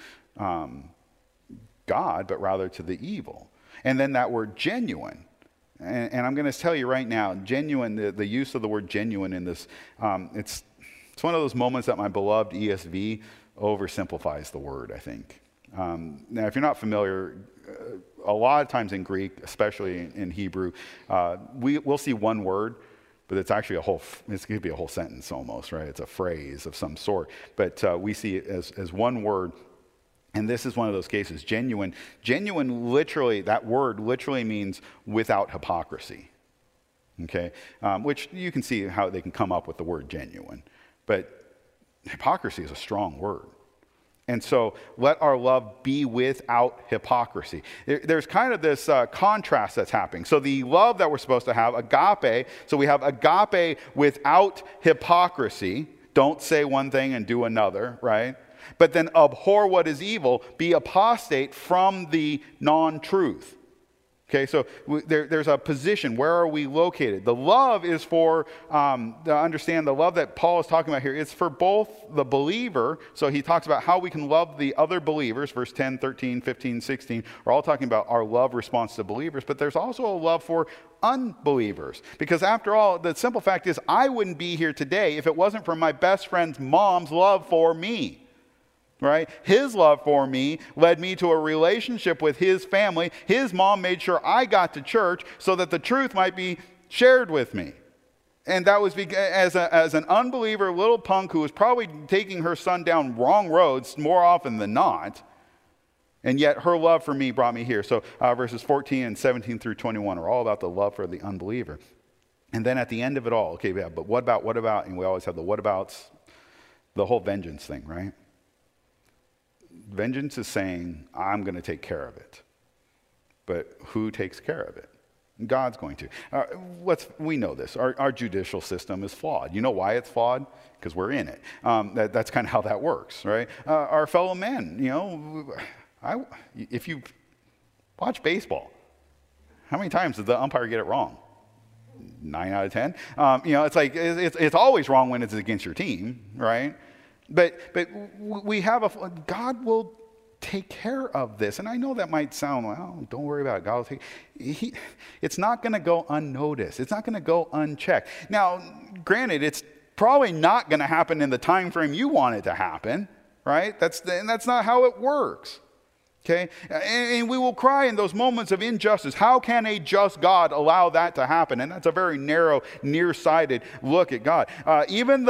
God, but rather to the evil. And then that word genuine. And I'm going to tell you right now, genuine, the use of the word genuine in this, it's one of those moments that my beloved ESV oversimplifies the word, I think. Now, if you're not familiar, a lot of times in Greek, especially in Hebrew, we'll see one word, but it's actually it's going to be a whole sentence almost, right? It's a phrase of some sort. But we see it as one word. And this is one of those cases, genuine. Genuine, literally, that word literally means without hypocrisy, okay? Which you can see how they can come up with the word genuine. But hypocrisy is a strong word. And so let our love be without hypocrisy. There's kind of this contrast that's happening. So the love that we're supposed to have, agape, so we have agape without hypocrisy. Don't say one thing and do another, right? But then abhor what is evil, be apostate from the non-truth. Okay, so there's a position. Where are we located? The love is for, to understand the love that Paul is talking about here, it's for both the believer. So he talks about how we can love the other believers, verse 10, 13, 15, 16. We're all talking about our love response to believers, but there's also a love for unbelievers. Because after all, the simple fact is I wouldn't be here today if it wasn't for my best friend's mom's love for me. Right? His love for me led me to a relationship with his family. His mom made sure I got to church so that the truth might be shared with me. And that was as an unbeliever little punk who was probably taking her son down wrong roads more often than not. And yet her love for me brought me here. So verses 14 and 17 through 21 are all about the love for the unbeliever. And then at the end of it all, okay, yeah, but what about, and we always have the what abouts, the whole vengeance thing, right? Vengeance is saying, I'm going to take care of it. But who takes care of it? God's going to. We know this. Our judicial system is flawed. You know why it's flawed? Because we're in it. That's kind of how that works, right? Our fellow men, if you watch baseball, how many times did the umpire get it wrong? 9 out of 10. It's like it's always wrong when it's against your team, right? But we have God will take care of this. And I know that might sound, well, don't worry about it. God will it's not going to go unnoticed. It's not going to go unchecked. Now, granted, it's probably not going to happen in the time frame you want it to happen, right? That's not how it works. Okay, and we will cry in those moments of injustice. How can a just God allow that to happen? And that's a very narrow, nearsighted look at God. Even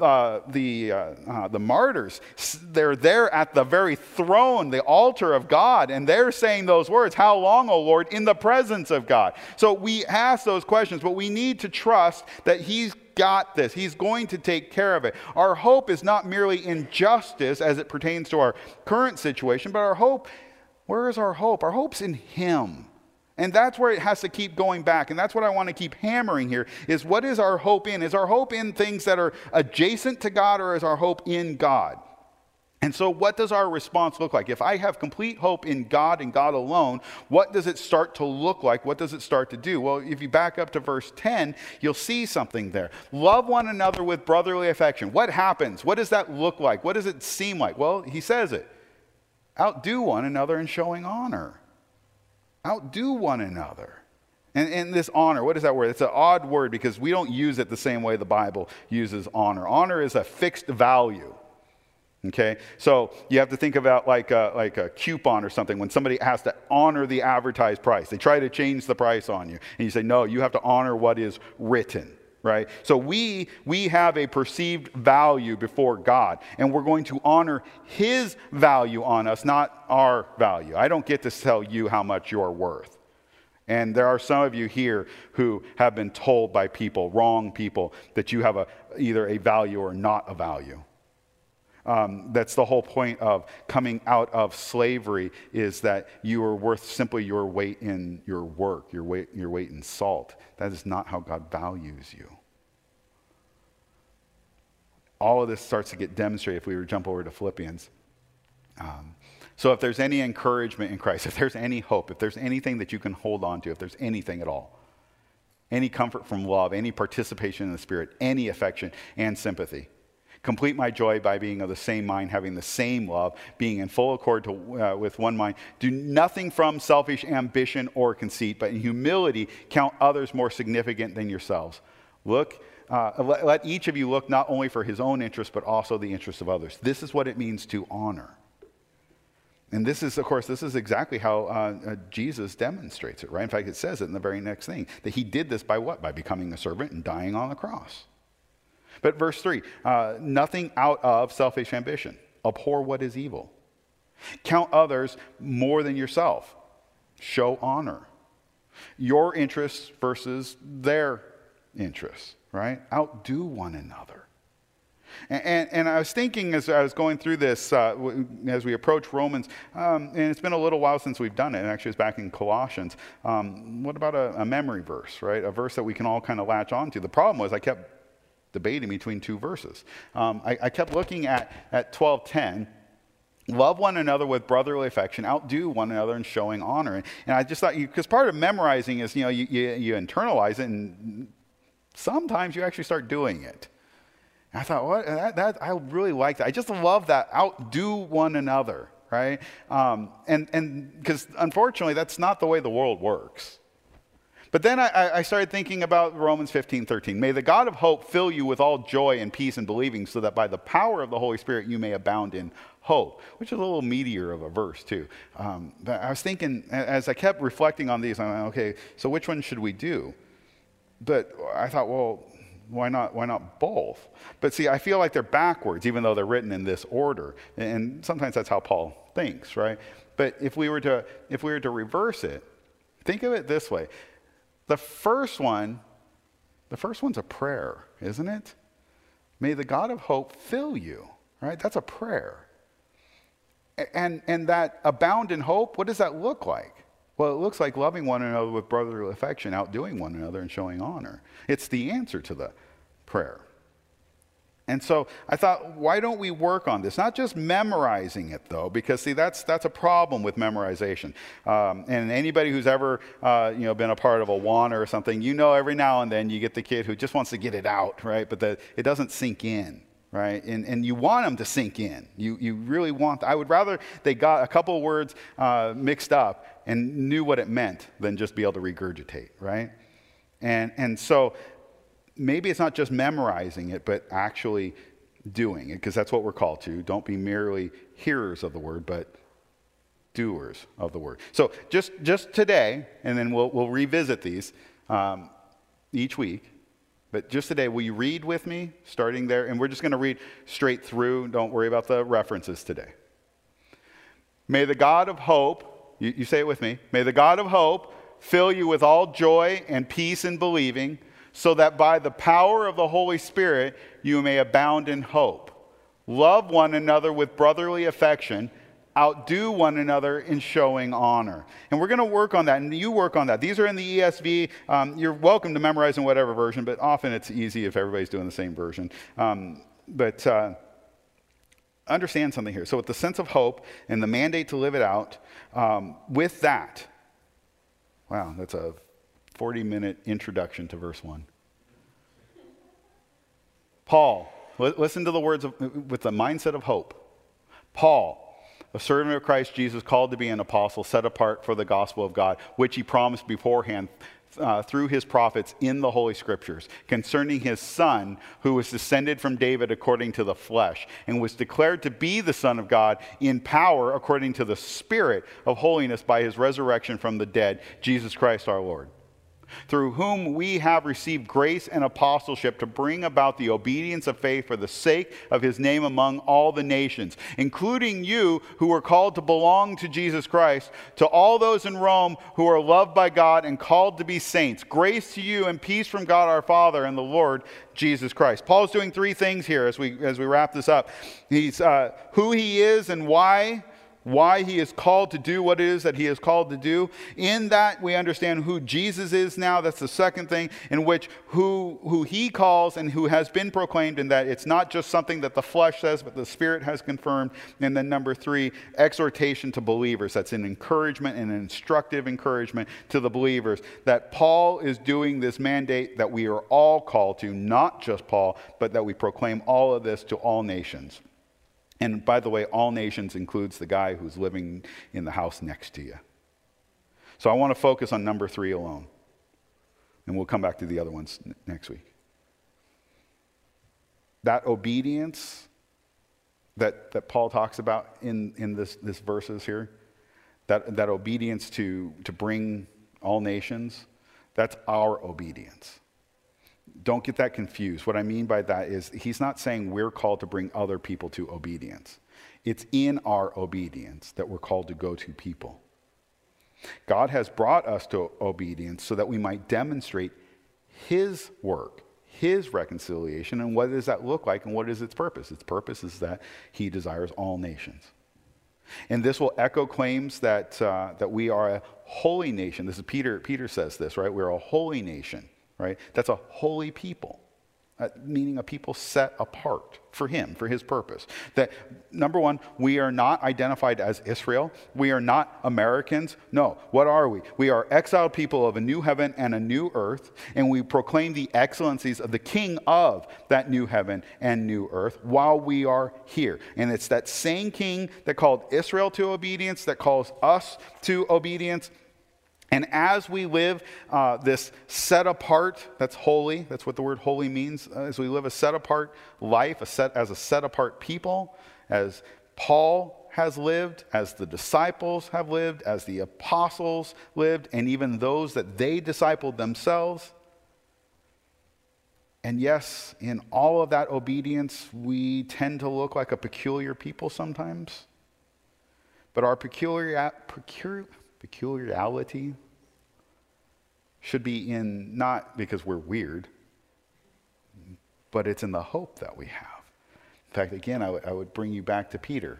the martyrs, they're there at the very throne, the altar of God, and they're saying those words, "How long, O Lord?" in the presence of God. So we ask those questions, but we need to trust that He's got this. He's going to take care of it. Our hope is not merely in justice as it pertains to our current situation, but our hope, where is our hope? Our hope's in Him. And that's where it has to keep going back. And that's what I want to keep hammering here, is what is our hope in? Is our hope in things that are adjacent to God, or is our hope in God? And so what does our response look like? If I have complete hope in God and God alone, what does it start to look like? What does it start to do? Well, if you back up to verse 10, you'll see something there. Love one another with brotherly affection. What happens? What does that look like? What does it seem like? Well, he says it. Outdo one another in showing honor. Outdo one another. And this honor, what is that word? It's an odd word because we don't use it the same way the Bible uses honor. Honor is a fixed value. Okay, so you have to think about like a coupon or something. When somebody has to honor the advertised price, they try to change the price on you, and you say, no, you have to honor what is written, right? So we have a perceived value before God, and we're going to honor His value on us, not our value. I don't get to tell you how much you're worth. And there are some of you here who have been told by people, wrong people, that you have either a value or not a value. That's the whole point of coming out of slavery, is that you are worth simply your weight in your work, your weight in salt. That is not how God values you. All of this starts to get demonstrated if we were to jump over to Philippians. So if there's any encouragement in Christ, if there's any hope, if there's anything that you can hold on to, if there's anything at all, any comfort from love, any participation in the Spirit, any affection and sympathy, complete my joy by being of the same mind, having the same love, being in full accord with one mind. Do nothing from selfish ambition or conceit, but in humility count others more significant than yourselves. Let each of you look not only for his own interest, but also the interest of others. This is what it means to honor. And this is exactly how Jesus demonstrates it, right? In fact, it says it in the very next thing, that he did this by what? By becoming a servant and dying on the cross. But verse 3, nothing out of selfish ambition. Abhor what is evil. Count others more than yourself. Show honor. Your interests versus their interests, right? Outdo one another. And I was thinking as I was going through this, as we approach Romans, and it's been a little while since we've done it, and actually it's back in Colossians. What about a memory verse, right? A verse that we can all kind of latch onto. The problem was I kept debating between two verses. I kept looking at 12:10. Love one another with brotherly affection, outdo one another in showing honor. And I just thought, because part of memorizing is, you internalize it, and sometimes you actually start doing it. And I thought, what? I really like that. I just love that, outdo one another, right? And because unfortunately, that's not the way the world works. But then I started thinking about Romans 15:13. May the God of hope fill you with all joy and peace in believing, so that by the power of the Holy Spirit you may abound in hope, which is a little meatier of a verse too. But I was thinking, as I kept reflecting on these, I'm like, okay, so which one should we do? But I thought, well, why not both? But see, I feel like they're backwards, even though they're written in this order. And sometimes that's how Paul thinks, right? But if we were to reverse it, think of it this way. The first one's a prayer, isn't it? May the God of hope fill you, right? That's a prayer. And that abound in hope, what does that look like? Well, it looks like loving one another with brotherly affection, outdoing one another and showing honor. It's the answer to the prayer. And so I thought, why don't we work on this? Not just memorizing it, though, because, see, that's a problem with memorization. And anybody who's ever been a part of a WANA or something, every now and then you get the kid who just wants to get it out, right? But it doesn't sink in. Right? And you want them to sink in. You really want, I would rather they got a couple of words mixed up and knew what it meant than just be able to regurgitate, right? And so maybe it's not just memorizing it, but actually doing it, because that's what we're called to. Don't be merely hearers of the word, but doers of the word. So just today, and then we'll revisit these each week. But just today, will you read with me, starting there? And we're just going to read straight through. Don't worry about the references today. May the God of hope, you say it with me, may the God of hope fill you with all joy and peace in believing, so that by the power of the Holy Spirit you may abound in hope. Love one another with brotherly affection, outdo one another in showing honor. And we're going to work on that, and you work on that. These are in the ESV. You're welcome to memorize in whatever version, but often it's easy if everybody's doing the same version. But understand something here. So with the sense of hope and the mandate to live it out, with that, wow, that's a 40-minute introduction to verse 1. Paul, listen to the words with the mindset of hope. Paul, a servant of Christ Jesus, called to be an apostle, set apart for the gospel of God, which he promised beforehand through his prophets in the Holy Scriptures, concerning his Son, who was descended from David according to the flesh, and was declared to be the Son of God in power according to the Spirit of holiness by his resurrection from the dead, Jesus Christ our Lord, through whom we have received grace and apostleship to bring about the obedience of faith for the sake of his name among all the nations, including you who are called to belong to Jesus Christ, to all those in Rome who are loved by God and called to be saints. Grace to you and peace from God our Father and the Lord Jesus Christ. Paul's doing three things here as we wrap this up. He's who he is and why he is called to do what it is that he is called to do. In that, we understand who Jesus is now. That's the second thing, in which who he calls and who has been proclaimed, in that it's not just something that the flesh says, but the Spirit has confirmed. And then number three, exhortation to believers. That's an encouragement and an instructive encouragement to the believers, that Paul is doing this mandate that we are all called to, not just Paul, but that we proclaim all of this to all nations. And by the way, all nations includes the guy who's living in the house next to you. So I want to focus on number three alone. And we'll come back to the other ones next week. That obedience that Paul talks about in this verses here, that obedience to bring all nations, that's our obedience. Don't get that confused. What I mean by that is he's not saying we're called to bring other people to obedience. It's in our obedience that we're called to go to people. God has brought us to obedience so that we might demonstrate his work, his reconciliation, and what does that look like and what is its purpose? Its purpose is that he desires all nations. And this will echo claims that we are a holy nation. This is Peter says this, right? We're a holy nation. Right? That's a holy people, meaning a people set apart for him, for his purpose. That, number one, we are not identified as Israel. We are not Americans. No, what are we? We are exiled people of a new heaven and a new earth, and we proclaim the excellencies of the King of that new heaven and new earth while we are here. And it's that same King that called Israel to obedience, that calls us to obedience. And as we live this set apart, that's holy, that's what the word holy means, as we live a set apart life, as a set apart people, as Paul has lived, as the disciples have lived, as the apostles lived, and even those that they discipled themselves. And yes, in all of that obedience, we tend to look like a peculiar people sometimes. But our peculiarity should be in, not because we're weird, but it's in the hope that we have. In fact, again, I would bring you back to Peter.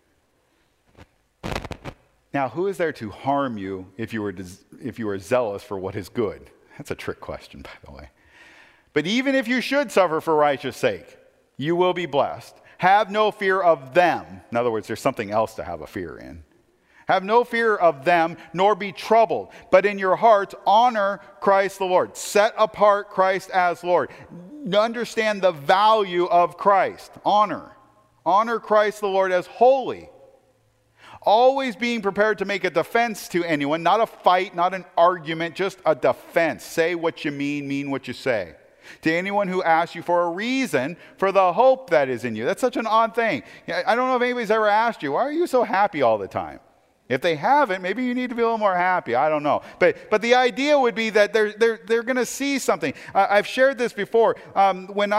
Now, who is there to harm you if you were zealous for what is good? That's a trick question, by the way. But even if you should suffer for righteous sake, you will be blessed. Have no fear of them. In other words, there's something else to have a fear in. Have no fear of them, nor be troubled. But in your hearts, honor Christ the Lord. Set apart Christ as Lord. Understand the value of Christ. Honor. Honor Christ the Lord as holy. Always being prepared to make a defense to anyone. Not a fight, not an argument, just a defense. Say what you mean what you say. To anyone who asks you for a reason for the hope that is in you. That's such an odd thing. I don't know if anybody's ever asked you, why are you so happy all the time? If they haven't, maybe you need to be a little more happy. I don't know. But the idea would be that they're going to see something. I've shared this before. When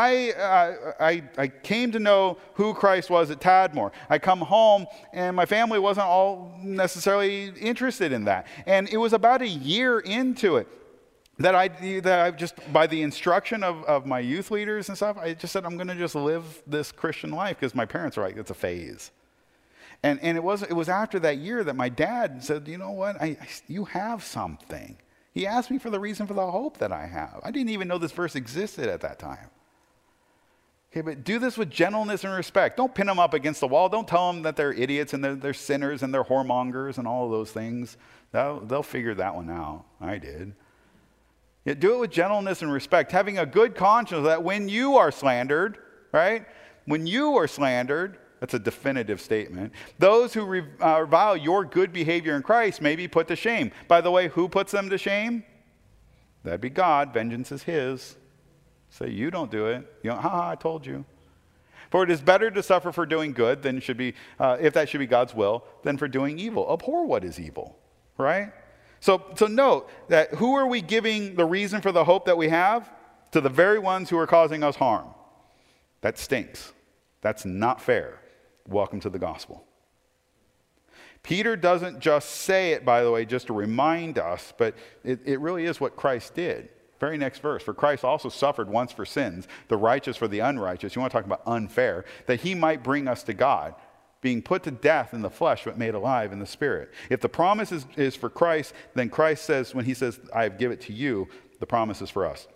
I came to know who Christ was at Tadmor, I come home and my family wasn't all necessarily interested in that. And it was about a year into it that I just, by the instruction of my youth leaders and stuff, I just said, I'm going to just live this Christian life because my parents were like, it's a phase. And it was after that year that my dad said, you know what, you have something. He asked me for the reason for the hope that I have. I didn't even know this verse existed at that time. Okay, but do this with gentleness and respect. Don't pin them up against the wall. Don't tell them that they're idiots and they're sinners and they're whoremongers and all of those things. They'll figure that one out. I did. Yeah, do it with gentleness and respect, having a good conscience that when you are slandered, right? When you are slandered, that's a definitive statement. Those who revile your good behavior in Christ may be put to shame. By the way, who puts them to shame? That'd be God. Vengeance is his. Say, you don't do it. You don't, I told you. For it is better to suffer for doing good than should be, if that should be God's will, than for doing evil. Abhor what is evil, right? So note that who are we giving the reason for the hope that we have? To the very ones who are causing us harm. That stinks. That's not fair. Welcome to the gospel. Peter doesn't just say it, by the way, just to remind us, but it really is what Christ did. Very next verse. For Christ also suffered once for sins, the righteous for the unrighteous. You want to talk about unfair, that he might bring us to God, being put to death in the flesh, but made alive in the spirit. If the promise is for Christ, then Christ says, when he says, I give it to you, the promise is for us.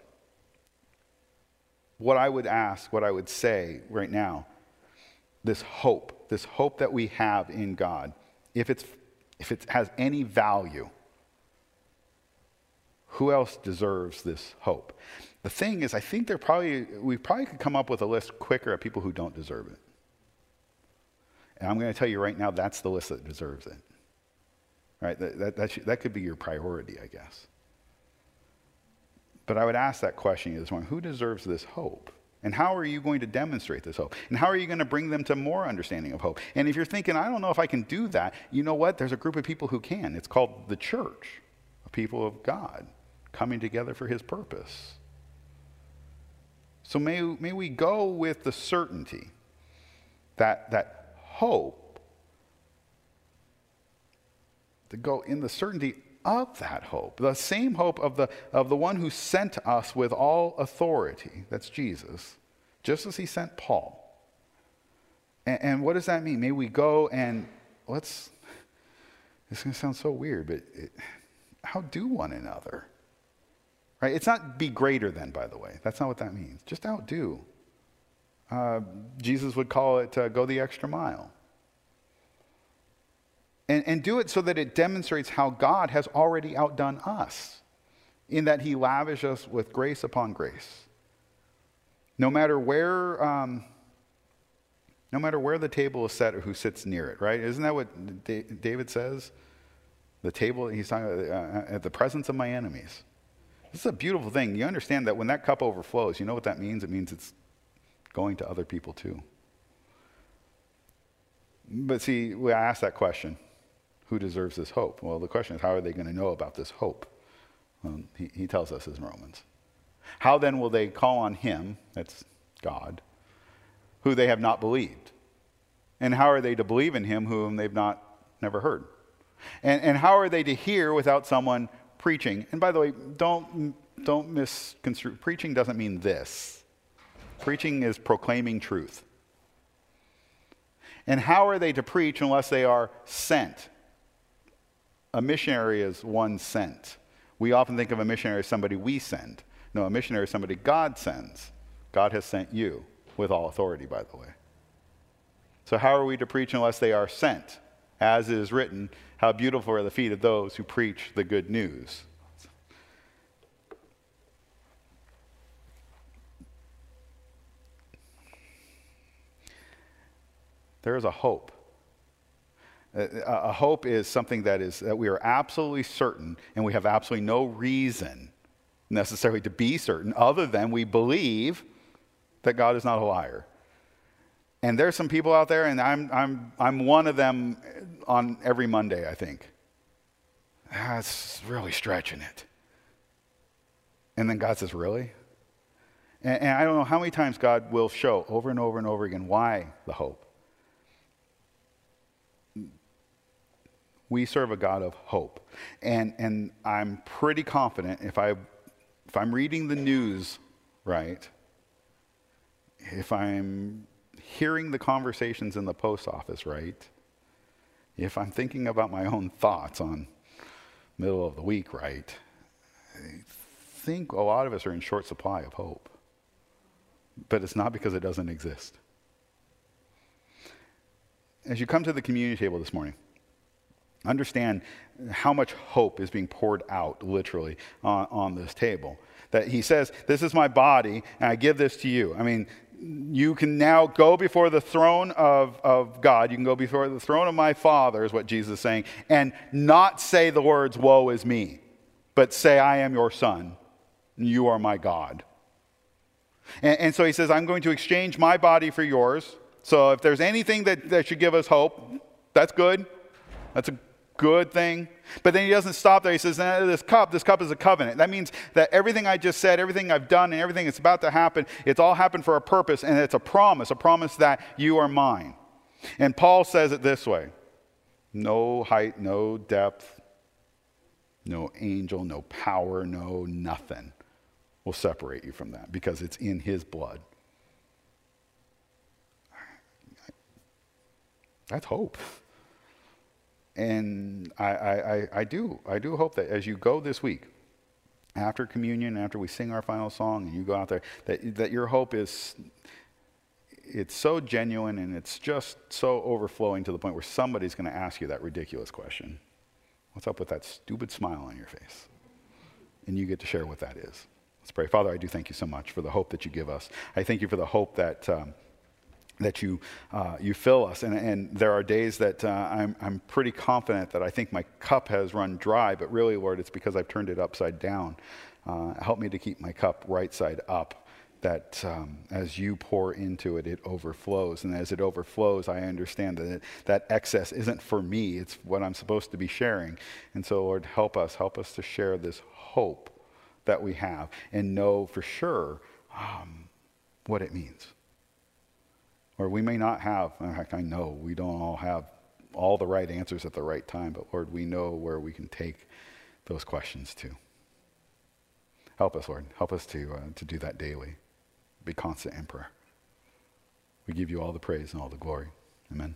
What I would ask, what I would say right now, this hope that we have in God, if it has any value, who else deserves this hope? The thing is, I think we probably could come up with a list quicker of people who don't deserve it. And I'm going to tell you right now, that's the list that deserves it. Right? That could be your priority, I guess. But I would ask that question this morning: who deserves this hope? And how are you going to demonstrate this hope? And how are you going to bring them to more understanding of hope? And if you're thinking, I don't know if I can do that, you know what? There's a group of people who can. It's called the church, a people of God coming together for his purpose. So may we go with the certainty that hope, to go in the certainty of that hope, the same hope of the one who sent us with all authority, that's Jesus, just as he sent Paul. And what does that mean? May we go and this is going to sound so weird, but outdo one another. Right? It's not be greater than, by the way. That's not what that means. Just outdo. Jesus would call it go the extra mile. And do it so that it demonstrates how God has already outdone us, in that he lavished us with grace upon grace. No matter where the table is set or who sits near it, right? Isn't that what David says? The table, he's talking about, at the presence of my enemies. This is a beautiful thing. You understand that when that cup overflows, you know what that means? It means it's going to other people too. But see, I asked that question. Who deserves this hope? Well, the question is, how are they going to know about this hope? He tells us in Romans. How then will they call on him, that's God, who they have not believed? And how are they to believe in him whom they've never heard? And how are they to hear without someone preaching? And by the way, don't misconstrue. Preaching doesn't mean this. Preaching is proclaiming truth. And how are they to preach unless they are sent? A missionary is one sent. We often think of a missionary as somebody we send. No, a missionary is somebody God sends. God has sent you with all authority, by the way. So how are we to preach unless they are sent? As it is written, how beautiful are the feet of those who preach the good news. There is a hope. A hope is something that we are absolutely certain, and we have absolutely no reason necessarily to be certain other than we believe that God is not a liar. And there's some people out there, and I'm one of them on every Monday, I think. That's really stretching it. And then God says, really? And I don't know how many times God will show over and over and over again why the hope. We serve a God of hope. And I'm pretty confident if I'm reading the news right, if I'm hearing the conversations in the post office right, if I'm thinking about my own thoughts on middle of the week right, I think a lot of us are in short supply of hope. But it's not because it doesn't exist. As you come to the communion table this morning, understand how much hope is being poured out, literally, on this table. That he says, this is my body, and I give this to you. I mean, you can now go before the throne of God. You can go before the throne of my Father, is what Jesus is saying, and not say the words, woe is me, but say, I am your son, and you are my God. And so he says, I'm going to exchange my body for yours. So if there's anything that should give us hope, that's good. That's a good thing. But then he doesn't stop there. He says, this cup is a covenant. That means that everything I just said, everything I've done, and everything that's about to happen, it's all happened for a purpose, and it's a promise that you are mine. And Paul says it this way: no height, no depth, no angel, no power, no nothing will separate you from that, because it's in his blood. That's hope. And I do hope that as you go this week, after communion, after we sing our final song, and you go out there, that your hope it's so genuine, and it's just so overflowing to the point where somebody's going to ask you that ridiculous question. What's up with that stupid smile on your face? And you get to share what that is. Let's pray. Father, I do thank you so much for the hope that you give us. I thank you for the hope that you fill us. And there are days that I'm pretty confident that I think my cup has run dry, but really, Lord, it's because I've turned it upside down. Help me to keep my cup right side up, that as you pour into it, it overflows. And as it overflows, I understand that excess isn't for me. It's what I'm supposed to be sharing. And so, Lord, help us to share this hope that we have and know for sure what it means. Or we may not have, in fact, I know we don't all have all the right answers at the right time, but Lord, we know where we can take those questions to. Help us, Lord. Help us to do that daily. Be constant in prayer. We give you all the praise and all the glory. Amen.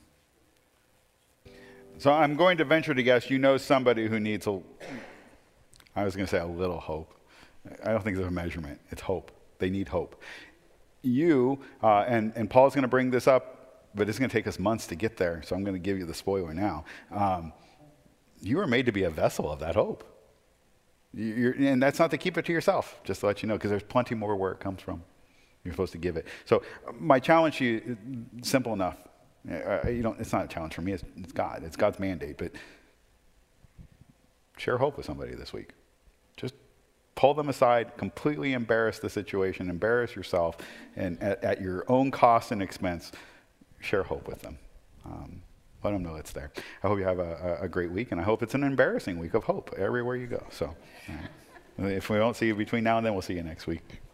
So I'm going to venture to guess you know somebody who needs a little hope. I don't think there's a measurement. It's hope. They need hope. You, and Paul's going to bring this up, but it's going to take us months to get there, so I'm going to give you the spoiler now. You were made to be a vessel of that hope. And that's not to keep it to yourself, just to let you know, because there's plenty more where it comes from. You're supposed to give it. So my challenge to you is simple enough. It's not a challenge for me. It's God. It's God's mandate. But share hope with somebody this week. Just pull them aside, completely embarrass the situation, embarrass yourself, and at your own cost and expense, share hope with them. Let them know it's there. I hope you have a great week, and I hope it's an embarrassing week of hope everywhere you go. So if we don't see you between now and then, we'll see you next week.